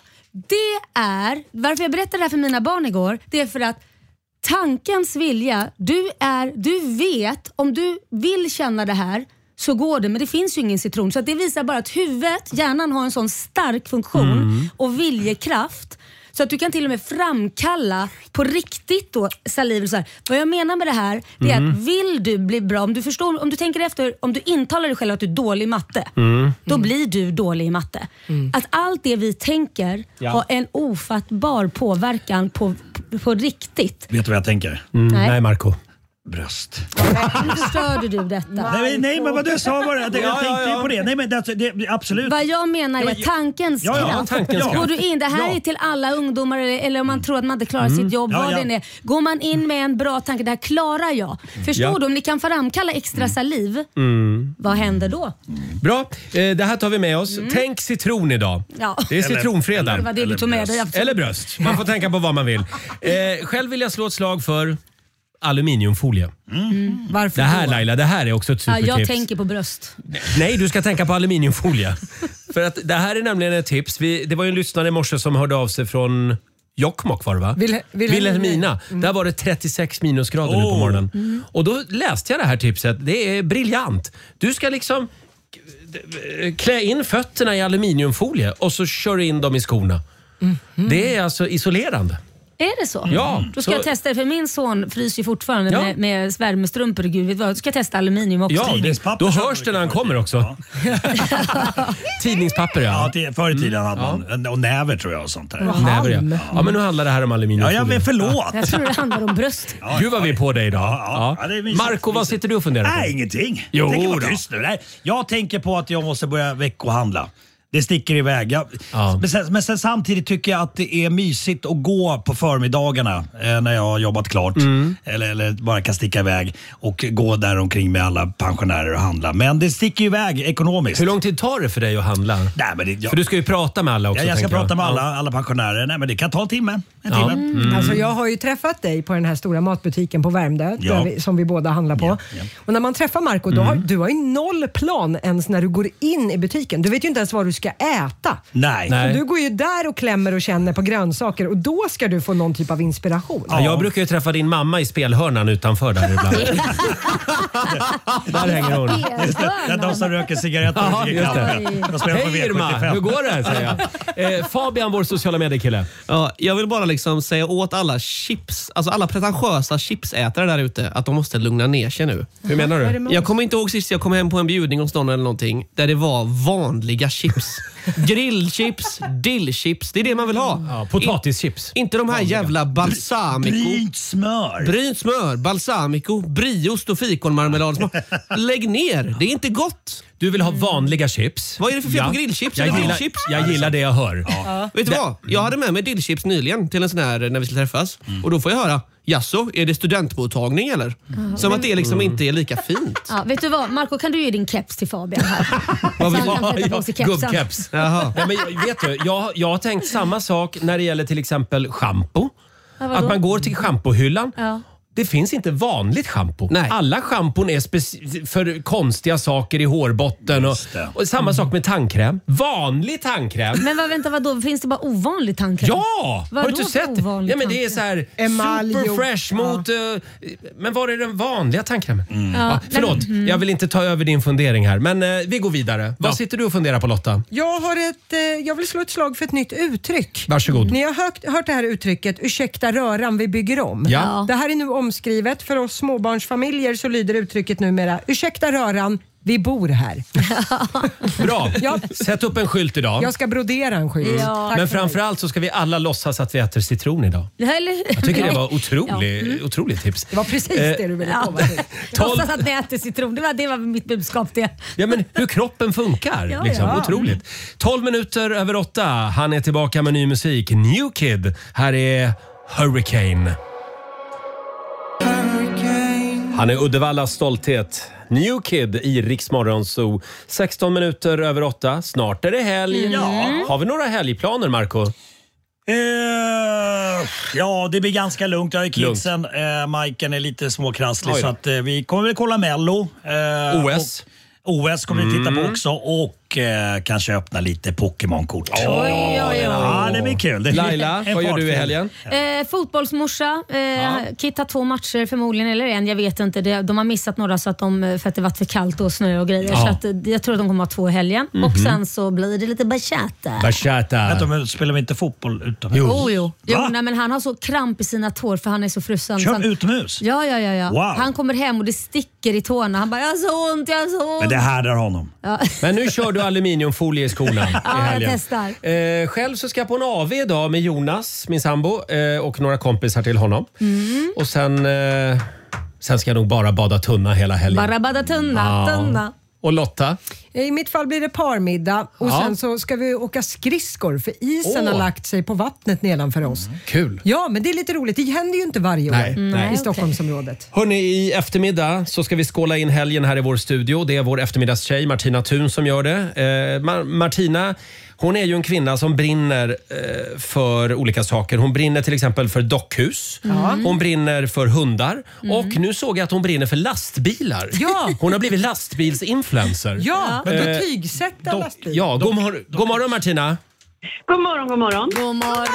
Det är, varför jag berättade det här för mina barn igår, det är för att tankens vilja, du, är, du vet, om du vill känna det här så går det, men det finns ju ingen citron. Så att det visar bara att huvudet, hjärnan har en sån stark funktion Mm. och viljekraft så att du kan till och med framkalla på riktigt då saliv. Och så här. Vad jag menar med det här det är Mm. att vill du bli bra, om du förstår, om du tänker efter, om du intalar dig själv att du är dålig i matte, Mm. då blir du dålig i matte. Att allt det vi tänker Ja. har en ofattbar påverkan på, på, på riktigt. Vet du vad jag tänker? Mm. Nej. Nej, Marco. Bröst. Nu förstörde du detta. Nej, men- nej men vad du sa var det. Jag Ja, tänkte ja, ja. ju på det. Nej men det, det, absolut. Vad jag menar Ja, är men- tankens Ja, ja, kraft. tankens kraft. Går du in, det här Ja. är till alla ungdomar eller, eller om man tror att man inte klarar Mm. sitt jobb, Ja, vad ja. det än är. Går man in med en bra tanke, det här klarar jag. Förstår Ja. du? Om ni kan framkalla extra saliv, Mm. vad händer då? Bra, eh, det här tar vi med oss. Tänk citron idag. Ja. Det är Eller- citronfredag. Det var det du tog med dig. absolut. Eller bröst. Man får tänka på vad man vill. Eh, själv vill jag slå ett slag för aluminiumfolie. Mm. Varför Det här då? Laila, det här är också ett Ja, supertips. jag tänker på bröst. Nej, du ska tänka på aluminiumfolie. För att det här är nämligen ett tips. Vi, det var ju en lyssnare i morse som hörde av sig från Jokkmokk var det va? Vil- Vilhelmina. Vilhelmina. Mm. Där var det trettiosex minusgrader oh. nu på morgonen. Mm. Och då läste jag det här tipset. Det är briljant. Du ska liksom klä in fötterna i aluminiumfolie och så kör du in dem i skorna. Mm. Det är alltså isolerande. Är det så? Ja. Då ska så... jag testa det, för min son fryser ju fortfarande ja. med, med värmestrumpor och gud vet vad. Då ska jag testa aluminium också. Ja, då hörs det när han kommer också. Ja. Tidningspapper, ja. Ja, till, förr i tiden hade man, ja. och näver tror jag och sånt där. Näver, ja. Ja, men nu handlar det här om aluminium. Ja, ja, men förlåt. Jag tror det handlar om bröst. Ja, Gud vad vi är på dig idag. Ja, ja. Ja, det Marco, vad sitter du och funderar på? Nej, ingenting. Jo, jag tänker vara tyst nu. Nej, jag tänker på att jag måste börja veckohandla. Det sticker iväg. Jag, ja. men, sen, men sen samtidigt tycker jag att det är mysigt att gå på förmiddagarna eh, när jag har jobbat klart. Mm. Eller, eller bara kan sticka iväg och gå där omkring med alla pensionärer och handla. Men det sticker iväg ekonomiskt. Hur lång tid tar det för dig att handla? Nej, men det, jag, för du ska ju prata med alla också. Ja, jag ska prata jag. med alla, ja. alla pensionärer. Nej, men det kan ta en timme. En ja. timme. Mm. Alltså, jag har ju träffat dig på den här stora matbutiken på Värmdö ja. där vi, som vi båda handlar på. Ja, ja. Och när man träffar Marco, då har, mm. du har ju noll plan ens när du går in i butiken. Du vet ju inte ens vad du ska äta. Nej. Nej. Du går ju där och klämmer och känner på grönsaker och då ska du få någon typ av inspiration. Ja, jag brukar ju träffa din mamma i spelhörnan utanför där ibland. Där hänger hon. Det är de som röker cigaretter och dricker kaffe. Hej Irma, hur går det? Säger jag. Eh, Fabian, vår sociala mediekille. Ja, jag vill bara liksom säga åt alla chips, alltså alla pretentiösa chipsätare där ute att de måste lugna ner sig nu. Hur menar du? Jag kommer inte ihåg sist jag kom hem på en bjudning hos någon eller någonting där det var vanliga chips. Grillchips, dillchips, det är det man vill ha. Ja, potatischips. In, inte de här vanliga. Jävla balsamico. Brynt smör. Brynt smör, balsamico, briost och fikonmarmelad. Lägg ner, det är inte gott. Du vill ha vanliga chips. Vad är det för fel ja. på grillchips? Jag, eller gillar, chips? jag gillar det jag hör. Ja. Ja. Vet du vad? Jag hade med mig dillchips nyligen till en sån här när vi skulle träffas. Mm. Och då får jag höra, jaså, är det studentmottagning eller? Mm. Som att det liksom mm. inte är lika fint. Ja, vet du vad? Marco, kan du ge din keps till Fabian här? Vad vill jag? Gubbkeps. Jaha. Ja, men vet du, jag, jag har tänkt samma sak när det gäller till exempel shampoo. Ja, att man går till shampoohyllan. Ja. Det finns inte vanligt shampoo. Nej. Alla schampon är speci- för konstiga saker i hårbotten. Och, och samma mm. sak med tandkräm. Vanlig tandkräm. Men vad, vänta, vadå? Finns det bara ovanlig tandkräm? Ja! Vadå har du inte sett? Ja, men det är så här super fresh mot... Ja. Uh, men var är den vanliga tandkrämen? Mm. Ja. Ja, förlåt, mm. jag vill inte ta över din fundering här. Men uh, vi går vidare. Ja. Vad sitter du och funderar på, Lotta? Jag har ett... Uh, jag vill slå ett slag för ett nytt uttryck. Varsågod. Ni har hört, hört det här uttrycket, ursäkta röran, vi bygger om. Ja. Det här är nu omskrivet. För oss småbarnsfamiljer så lyder uttrycket numera, ursäkta röran, vi bor här. Bra. Ja. Sätt upp en skylt idag. Jag ska brodera en skylt. Ja. Men framförallt så ska vi alla låtsas att vi äter citron idag. Jag tycker det var otroligt, ja. mm. otroligt tips. Det var precis eh, det du ville komma till. Låtsas att ni äter citron. Det var, det var mitt budskap det. Ja, men hur kroppen funkar. Ja, liksom. Ja. Otroligt. tolv minuter över åtta. Han är tillbaka med ny musik. New Kid. Här är Hurricane. Han är Uddevallas stolthet. New Kid i Rix Morgon Zoo. sexton minuter över åtta. Snart är det helg. Mm. Ja. Har vi några helgplaner, Marco? Uh, ja, det blir ganska lugnt. Jag är kidsen. Uh, Majken är lite småkrasslig. Så att, uh, vi kommer väl kolla Mello. Uh, O S. O S kommer vi titta på också. Och eh, kanske öppna lite Pokémon-kort. Oj, oj, oj. Ja, det blir kul. Det Laila, vad gör du i helgen? Eh, fotbollsmorsa. Eh, ja. Kit har två matcher förmodligen, eller en, jag vet inte. De har missat några så att de, för att det varit för kallt och snö och grejer. Ja. Så att, jag tror att de kommer ha två i helgen. Mm-hmm. Och sen så blir det lite bachata. Bachata. Vänta, men spelar vi inte fotboll utomhus? Jo, oh, jo. jo nej, men han har så kramp i sina tår för han är så frusen. Kör utomhus? Ja, ja, ja. ja. Wow. Han kommer hem och det sticker i tårna. Han bara, jag har så ont, jag har så ont. Men det härdar honom. Ja. Men nu kör du aluminiumfolie i skolan i helgen. Jag testar. Eh, själv så ska jag på en A V idag med Jonas, min sambo, eh, och några kompisar till honom. Mm. Och sen, eh, sen ska jag nog bara bada tunna hela helgen. Bara bada tunna, ja. tunna. Och Lotta? I mitt fall blir det parmiddag och ja. sen så ska vi åka skridskor för isen oh. har lagt sig på vattnet nedanför oss. Mm. Kul. Ja, men det är lite roligt. Det händer ju inte varje nej. år mm. i Stockholmsområdet. Hörrni, i eftermiddag så ska vi skåla in helgen här i vår studio. Det är vår eftermiddagstjej Martina Thun som gör det. Eh, Mar- Martina, hon är ju en kvinna som brinner eh, för olika saker. Hon brinner till exempel för dockhus. Mm. Hon brinner för hundar. Mm. Och nu såg jag att hon brinner för lastbilar. Ja. Hon har blivit lastbilsinfluencer. Ja, men betygsätta eh, lastbilar. Ja, god, mor- god morgon Martina. God morgon, god morgon. God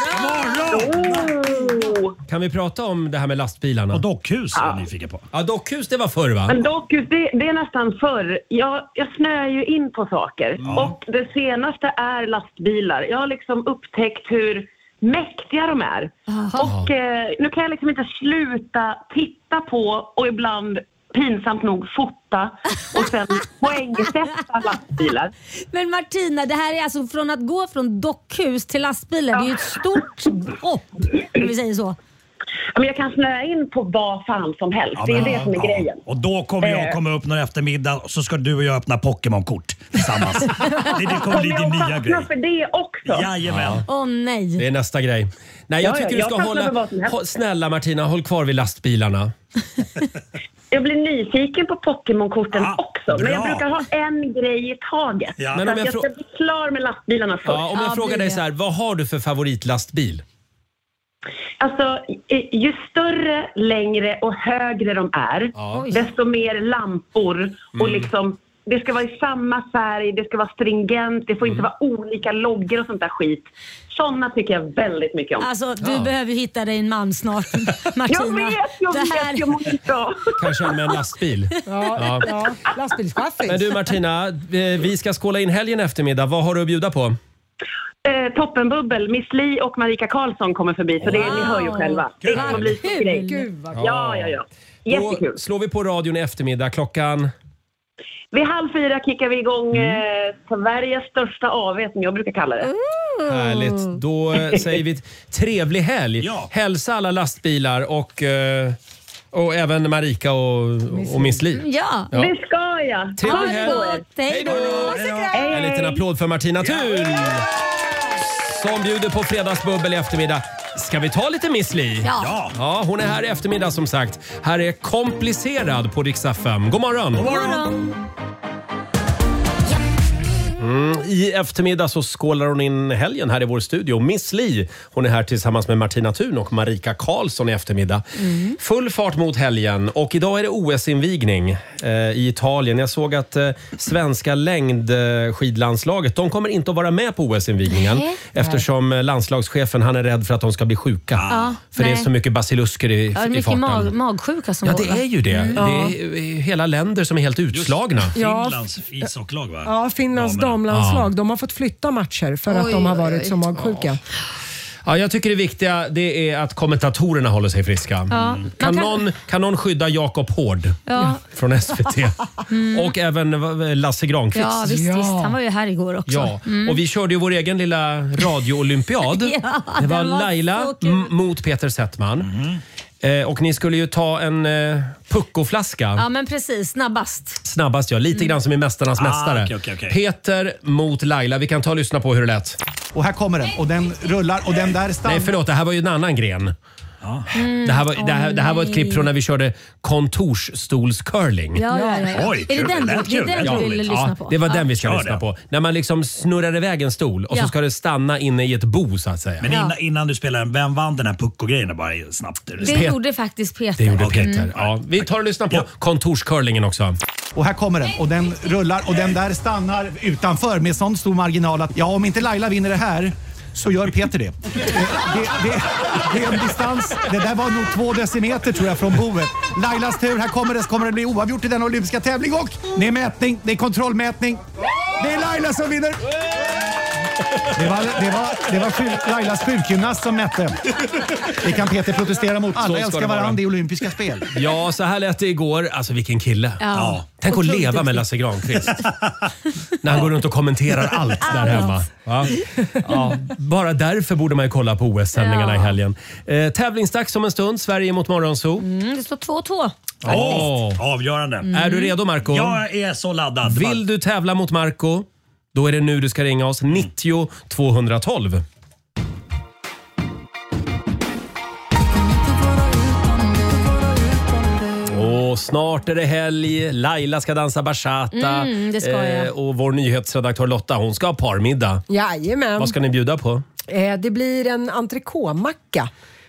morgon. Oh. Kan vi prata om det här med lastbilarna? Och dockhus är Ja. jag nyfiken på. Ja, dockhus det var förr va? Men dockhus, det, det är nästan förr. Jag, jag snöar ju in på saker. Ja. Och det senaste är lastbilar. Jag har liksom upptäckt hur mäktiga de är. Aha. Och eh, nu kan jag liksom inte sluta titta på och ibland pinsamt nog fota och sen poängsätta lastbilar. Men Martina, det här är alltså från att gå från dockhus till lastbilar. Ja. Det är ju ett stort hopp, om vi säger så. Men jag kan snöa in på vad fan som helst. Ja, det är men, det som är ja. grejen. Och då kommer jag Eh. komma upp någon eftermiddag och så ska du och jag öppna Pokémon-kort tillsammans. det, det kommer bli din jag nya fastna grej. för det också? Jajamän. Åh oh, nej. Det är nästa grej. Nej, jag Ja, tycker ja, du jag ska fastnar för hålla... vad som helst. Hå- Snälla Martina, håll kvar vid lastbilarna. Jag blir nyfiken på Pokémon-korten Ja, också. Men jag bra. brukar ha en grej i taget. Ja. Så Men om att jag jag frå- ska bli klar med lastbilarna först. Ja, om jag Ja, frågar blir dig det. så här, vad har du för favoritlastbil? Alltså, i- ju större, längre och högre de är, Ja. desto mer lampor och liksom... Det ska vara i samma färg, det ska vara stringent, det får inte vara olika loggor och sånt där skit. Sådana tycker jag väldigt mycket om. Alltså, du Ja. behöver hitta dig en man snart, Martina. jag vet, jag Det vet, här- jag mår inte bra. Kanske en med en lastbil? Ja, Ja. ja. Lastbilschaffis. Men du Martina, eh, vi ska skåla in helgen eftermiddag. Vad har du att bjuda på? Eh, toppenbubbel, Miss Li och Marika Karlsson kommer förbi, så det, ni hör ju själva. Det Kul. kommer bli så grej. Gud vad Ja, ja, ja. Jättekul. Då slår vi på radion i eftermiddag klockan... Vid halv fyra kickar vi igång eh, Sveriges största A V, som jag brukar kalla det. Härligt. Då eh, säger vi trevlig helg. Ja. Hälsa alla lastbilar och, eh, och även Marika och, och Miss Li. Ja. Ja. Det ska jag. Trevlig Ha det helg. på er. Hej då. Hej, En liten hej. applåd för Martina Thun som bjuder på fredagsbubbel i eftermiddag. Ska vi ta lite Miss Li? Ja. Ja. Ja, hon är här i eftermiddag som sagt. Här är Komplicerad på Rix F M. God morgon! God morgon. morgon. Mm, I eftermiddag så skålar hon in helgen här i vår studio. Miss Li, hon är här tillsammans med Martina Thun och Marika Karlsson i eftermiddag. Mm. Full fart mot helgen och idag är det O S-invigning eh, i Italien. Jag såg att eh, svenska längdskidlandslaget, de kommer inte att vara med på O S-invigningen Nej. eftersom eh, landslagschefen han är rädd för att de ska bli sjuka. Ja, för det är nej. så mycket basilusker i, Ja, det är i mycket farten. mag- magsjuka som Ja, går, det va? är ju det. Mm. Det är eh, hela länder som är helt utslagna. Ja. Finlands ishockeylag va? Ja, Finlands Damerna. damlandslag. De har fått flytta matcher för att Oj, de har oj, varit oj. så magsjuka. Ja, jag tycker det viktiga det är att kommentatorerna håller sig friska. Ja. Man Kan, kan- någon, kan någon skydda Jakob Hård Ja. från S V T? Och även eh, Lasse Granqvist. Ja, visst, Ja. visst. Han var ju här igår också. Ja, och vi körde ju vår egen lilla radioolympiad. Ja, Det var den var Laila så kul. m- mot Peter Settman. Eh, och ni skulle ju ta en eh, puckoflaska. Ja, men precis. Snabbast. Snabbast ja, lite grann som i Mästarnas Ah, mästare. okej, okej, okej. Peter mot Laila. Vi kan ta och lyssna på hur det lät. Och här kommer den och den rullar och den där stannar. Nej förlåt, det här var ju en annan gren. Det, här var, det, här, det här var ett klipp från när vi körde kontorsstolscurling. Ja, ja, ja. Oj, är det kul. den, Det du- lät det är kul. den Ja, du ville lyssna Ja, på? det var den vi ska Kör lyssna det. på. När man liksom snurrar iväg en stol och Ja. så ska det stanna inne i ett bo så att säga. Men Ja. innan, innan du spelar, vem vann den här pucko-grejen bara snabbt? Det Pet- gjorde faktiskt Peter. Det gjorde Okej. Peter. Ja, vi tar och lyssnar på Ja. kontorscurlingen också. Och här kommer den och den rullar och den där stannar utanför med sån stor marginal att ja, om inte Laila vinner det här så gör Peter det. Det, det, det, det är en distans, det där var nog två decimeter tror jag från boet. Lailas tur, här kommer det, så kommer det bli oavgjort i den olympiska tävlingen och det är mätning, det är kontrollmätning. Det är Laila som vinner. Det var, det var, det var sjuk, Lailas sjukgymnast som mätte. Det kan Peter protestera mot. Så Alla ska älskar det vara. varandra i olympiska spel. Ja, så här lät det igår. Alltså vilken kille. Ja. Tänk att Otroligt leva med duktig. Lasse Granqvist. När han går runt och kommenterar allt där hemma. Ja. Ja, bara därför borde man ju kolla på O S-sändningarna Ja. i helgen. Eh, tävlingsdags om en stund. Sverige mot Morgonzoo. Mm, det står två två. Åh. Avgörande. Är du redo Marco? Jag är så laddad. Vill du tävla mot Marco? Då är det nu du ska ringa oss. nittio tvåhundratolv. Och snart är det helg. Laila ska dansa bachata. Mm, det ska jag. Eh, och vår nyhetsredaktör Lotta, hon ska ha parmiddag. Jajamän. Vad ska ni bjuda på? Eh, det blir en entrecôtmacka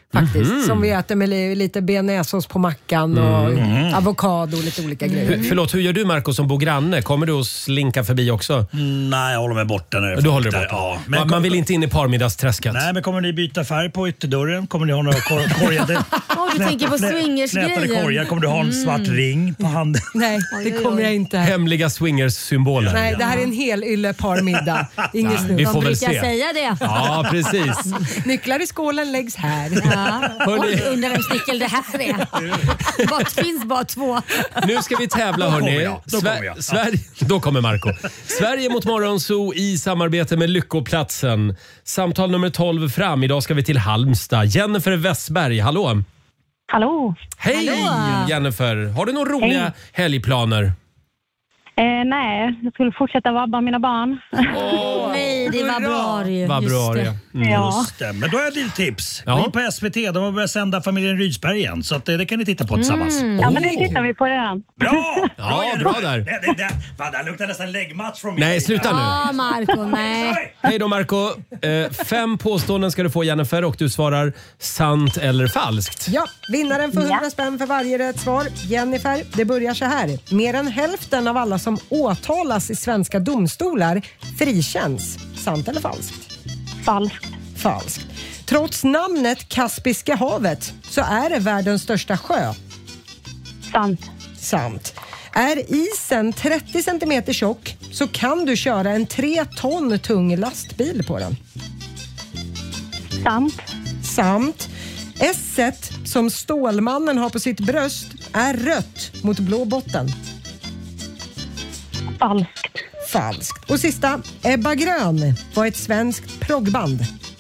faktiskt. Mhm. Som vi äter med li- lite bearnaisesås på mackan och Mm. avokado och lite olika grejer. Hur, förlåt, hur gör du Marco som bor granne? Kommer du att slinka förbi också? Mm, nej, jag håller mig borta nu. Du håller dig borta? Ja. Men man, man vill inte in i parmiddagsträsket? Nej, men kommer ni byta färg på ytterdörren? Kommer ni ha några kor- korgade... Åh, du tänker på knä- swingersgrejen. knätade korgar? Kommer du ha en svart Mm. ring på handen? Nej, det kommer jag inte. Hemliga swingers-symboler. Nej, det här är en hel ylle parmiddag. Inget Ja, snurr. vi får De väl brukar se. säga det. Ja, precis. Nycklar i skålen läggs här. Ja. Hörni. Oj, undrar vems nyckel det här är. Bara, det finns bara två. Nu ska vi tävla Då kommer hörni. jag, då kommer jag. Sverige, då kommer Marco. Sverige mot Morgonzoo i samarbete med Lyckoplatsen. Samtal nummer tolv fram. Idag ska vi till Halmstad. Jennifer Westberg, hallå. Hallå. Hej Hallå. Jennifer. Har du några roliga Hej. helgplaner? Eh, nej, jag skulle fortsätta vabba mina barn. Åh, Nej, det var bra ju. Februari. Just det. Mm. Ja. Just det. Men då har jag ett litet tips. Ja. Gå in på S V T. De har börjat sända Familjen Rydberg igen. Så att det, det kan ni titta på tillsammans. Mm. Ja, men det tittar vi på redan. Bra! Ja, Jennifer. bra där. Det, det, det, fan, det här luktar nästan läggmatch från min Nej, sida. sluta nu. Ja, Marco, nej. Hej då Marco. Eh, fem påståenden ska du få Jennifer och du svarar sant eller falskt. Ja, vinnaren får hundra spänn för varje rätt svar. Jennifer, det börjar så här. Mer än hälften av alla som åtalas i svenska domstolar frikänns. Sant eller falskt? Falskt. Falskt. Trots namnet Kaspiska havet så är det världens största sjö. Sant. Sant. Är isen trettio centimeter tjock så kan du köra en tre ton tung lastbil på den. Sant. Sant. S-et som Stålmannen har på sitt bröst är rött mot blå botten. Falskt. Falskt. Och sista, Ebba Grön var ett svenskt proggband.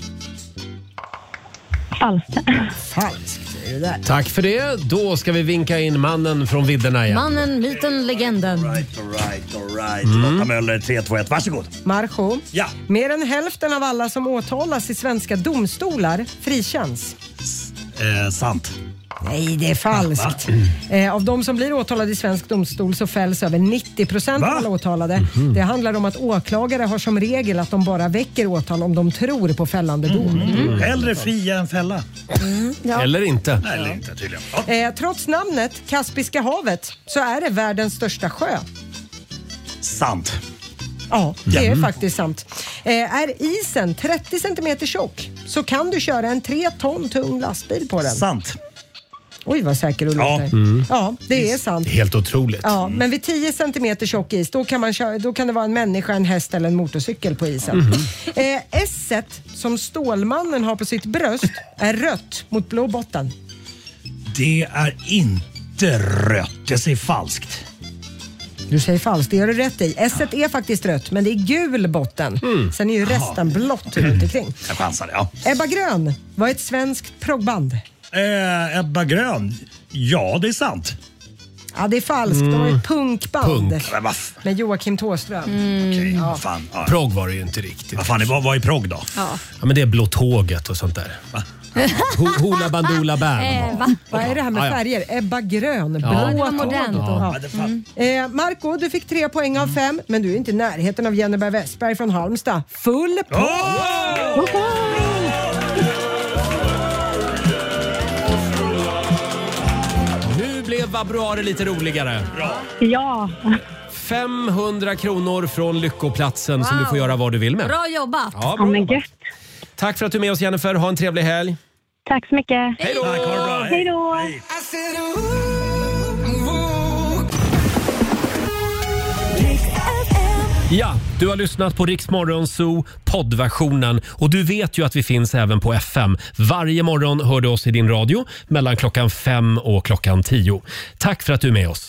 Falskt. Falskt, är det där. Tack för det. Då ska vi vinka in mannen från vidderna igen. Mannen, myten, legenden. All right, all right, all right. Mm. Lotta Möller, tre, två, ett. Varsågod. Marco, Ja. mer än hälften av alla som åtalas i svenska domstolar frikänns. Eh, sant. Nej, det är falskt. Eh, av de som blir åtalade i svensk domstol så fälls över nittio procent av Va? alla åtalade. Det handlar om att åklagare har som regel att de bara väcker åtal om de tror på fällande dom. Mm. Hellre fria än fälla. Ja. Eller inte. Nej, eller inte tydligen. Ja. Eh, trots namnet Kaspiska havet så är det världens största sjö. Sant. Ja, det är Mm. faktiskt sant. Eh, är isen trettio centimeter tjock så kan du köra en tre ton tung lastbil på den. Sant. Oj, vad säker du Ja. låter. Mm. Ja, det är sant. Helt otroligt. Ja, men vid tio centimeter tjock is då kan, man köra, då kan det vara en människa, en häst eller en motorcykel på isen. Mhm. Eh, S-et som Stålmannen har på sitt bröst är rött mot blå botten. Det är inte rött. Jag säger falskt. Du säger falskt, det gör du rätt i. S-et är faktiskt rött, men det är gul botten. Mm. Sen är ju resten blått runt omkring. Jag chansar, ja. Ebba Grön var ett svenskt proggband. Eh, Ebba Grön. Ja, det är sant. Ja, det är falskt. Det var ett punkband Punk. Men vad f- med Joakim Thåström. Okej, vad fan. Ja. Progg var det ju inte riktigt. Vad fan, vad, vad är progg då? Ja. Ja, men det är Blå tåget och sånt där. Ho- Hoola Bandoola Band. Eh, va? Vad är det här med Ja, ja. färger? Ebba Grön, blå Ja. Det var tåg. modernt då. Ja. Men det fan. Eh, Marco, du fick tre poäng av fem, men du är inte i närheten av Jennifer Westberg från Halmstad. Full på! Åh! Nu blev februari lite roligare. Ja. femhundra kronor från Lyckoplatsen som Wow. du får göra vad du vill med. Bra jobbat. Ja, Ja, bra men jobbat. gött. Tack för att du är med oss Jennifer. Ha en trevlig helg. Tack så mycket. Hej då! Tack, ha det bra. Hej då. Hej. Ja, du har lyssnat på Rix Morgonzoo poddversionen och du vet ju att vi finns även på F M. Varje morgon hör du oss i din radio mellan klockan fem och klockan tio. Tack för att du är med oss.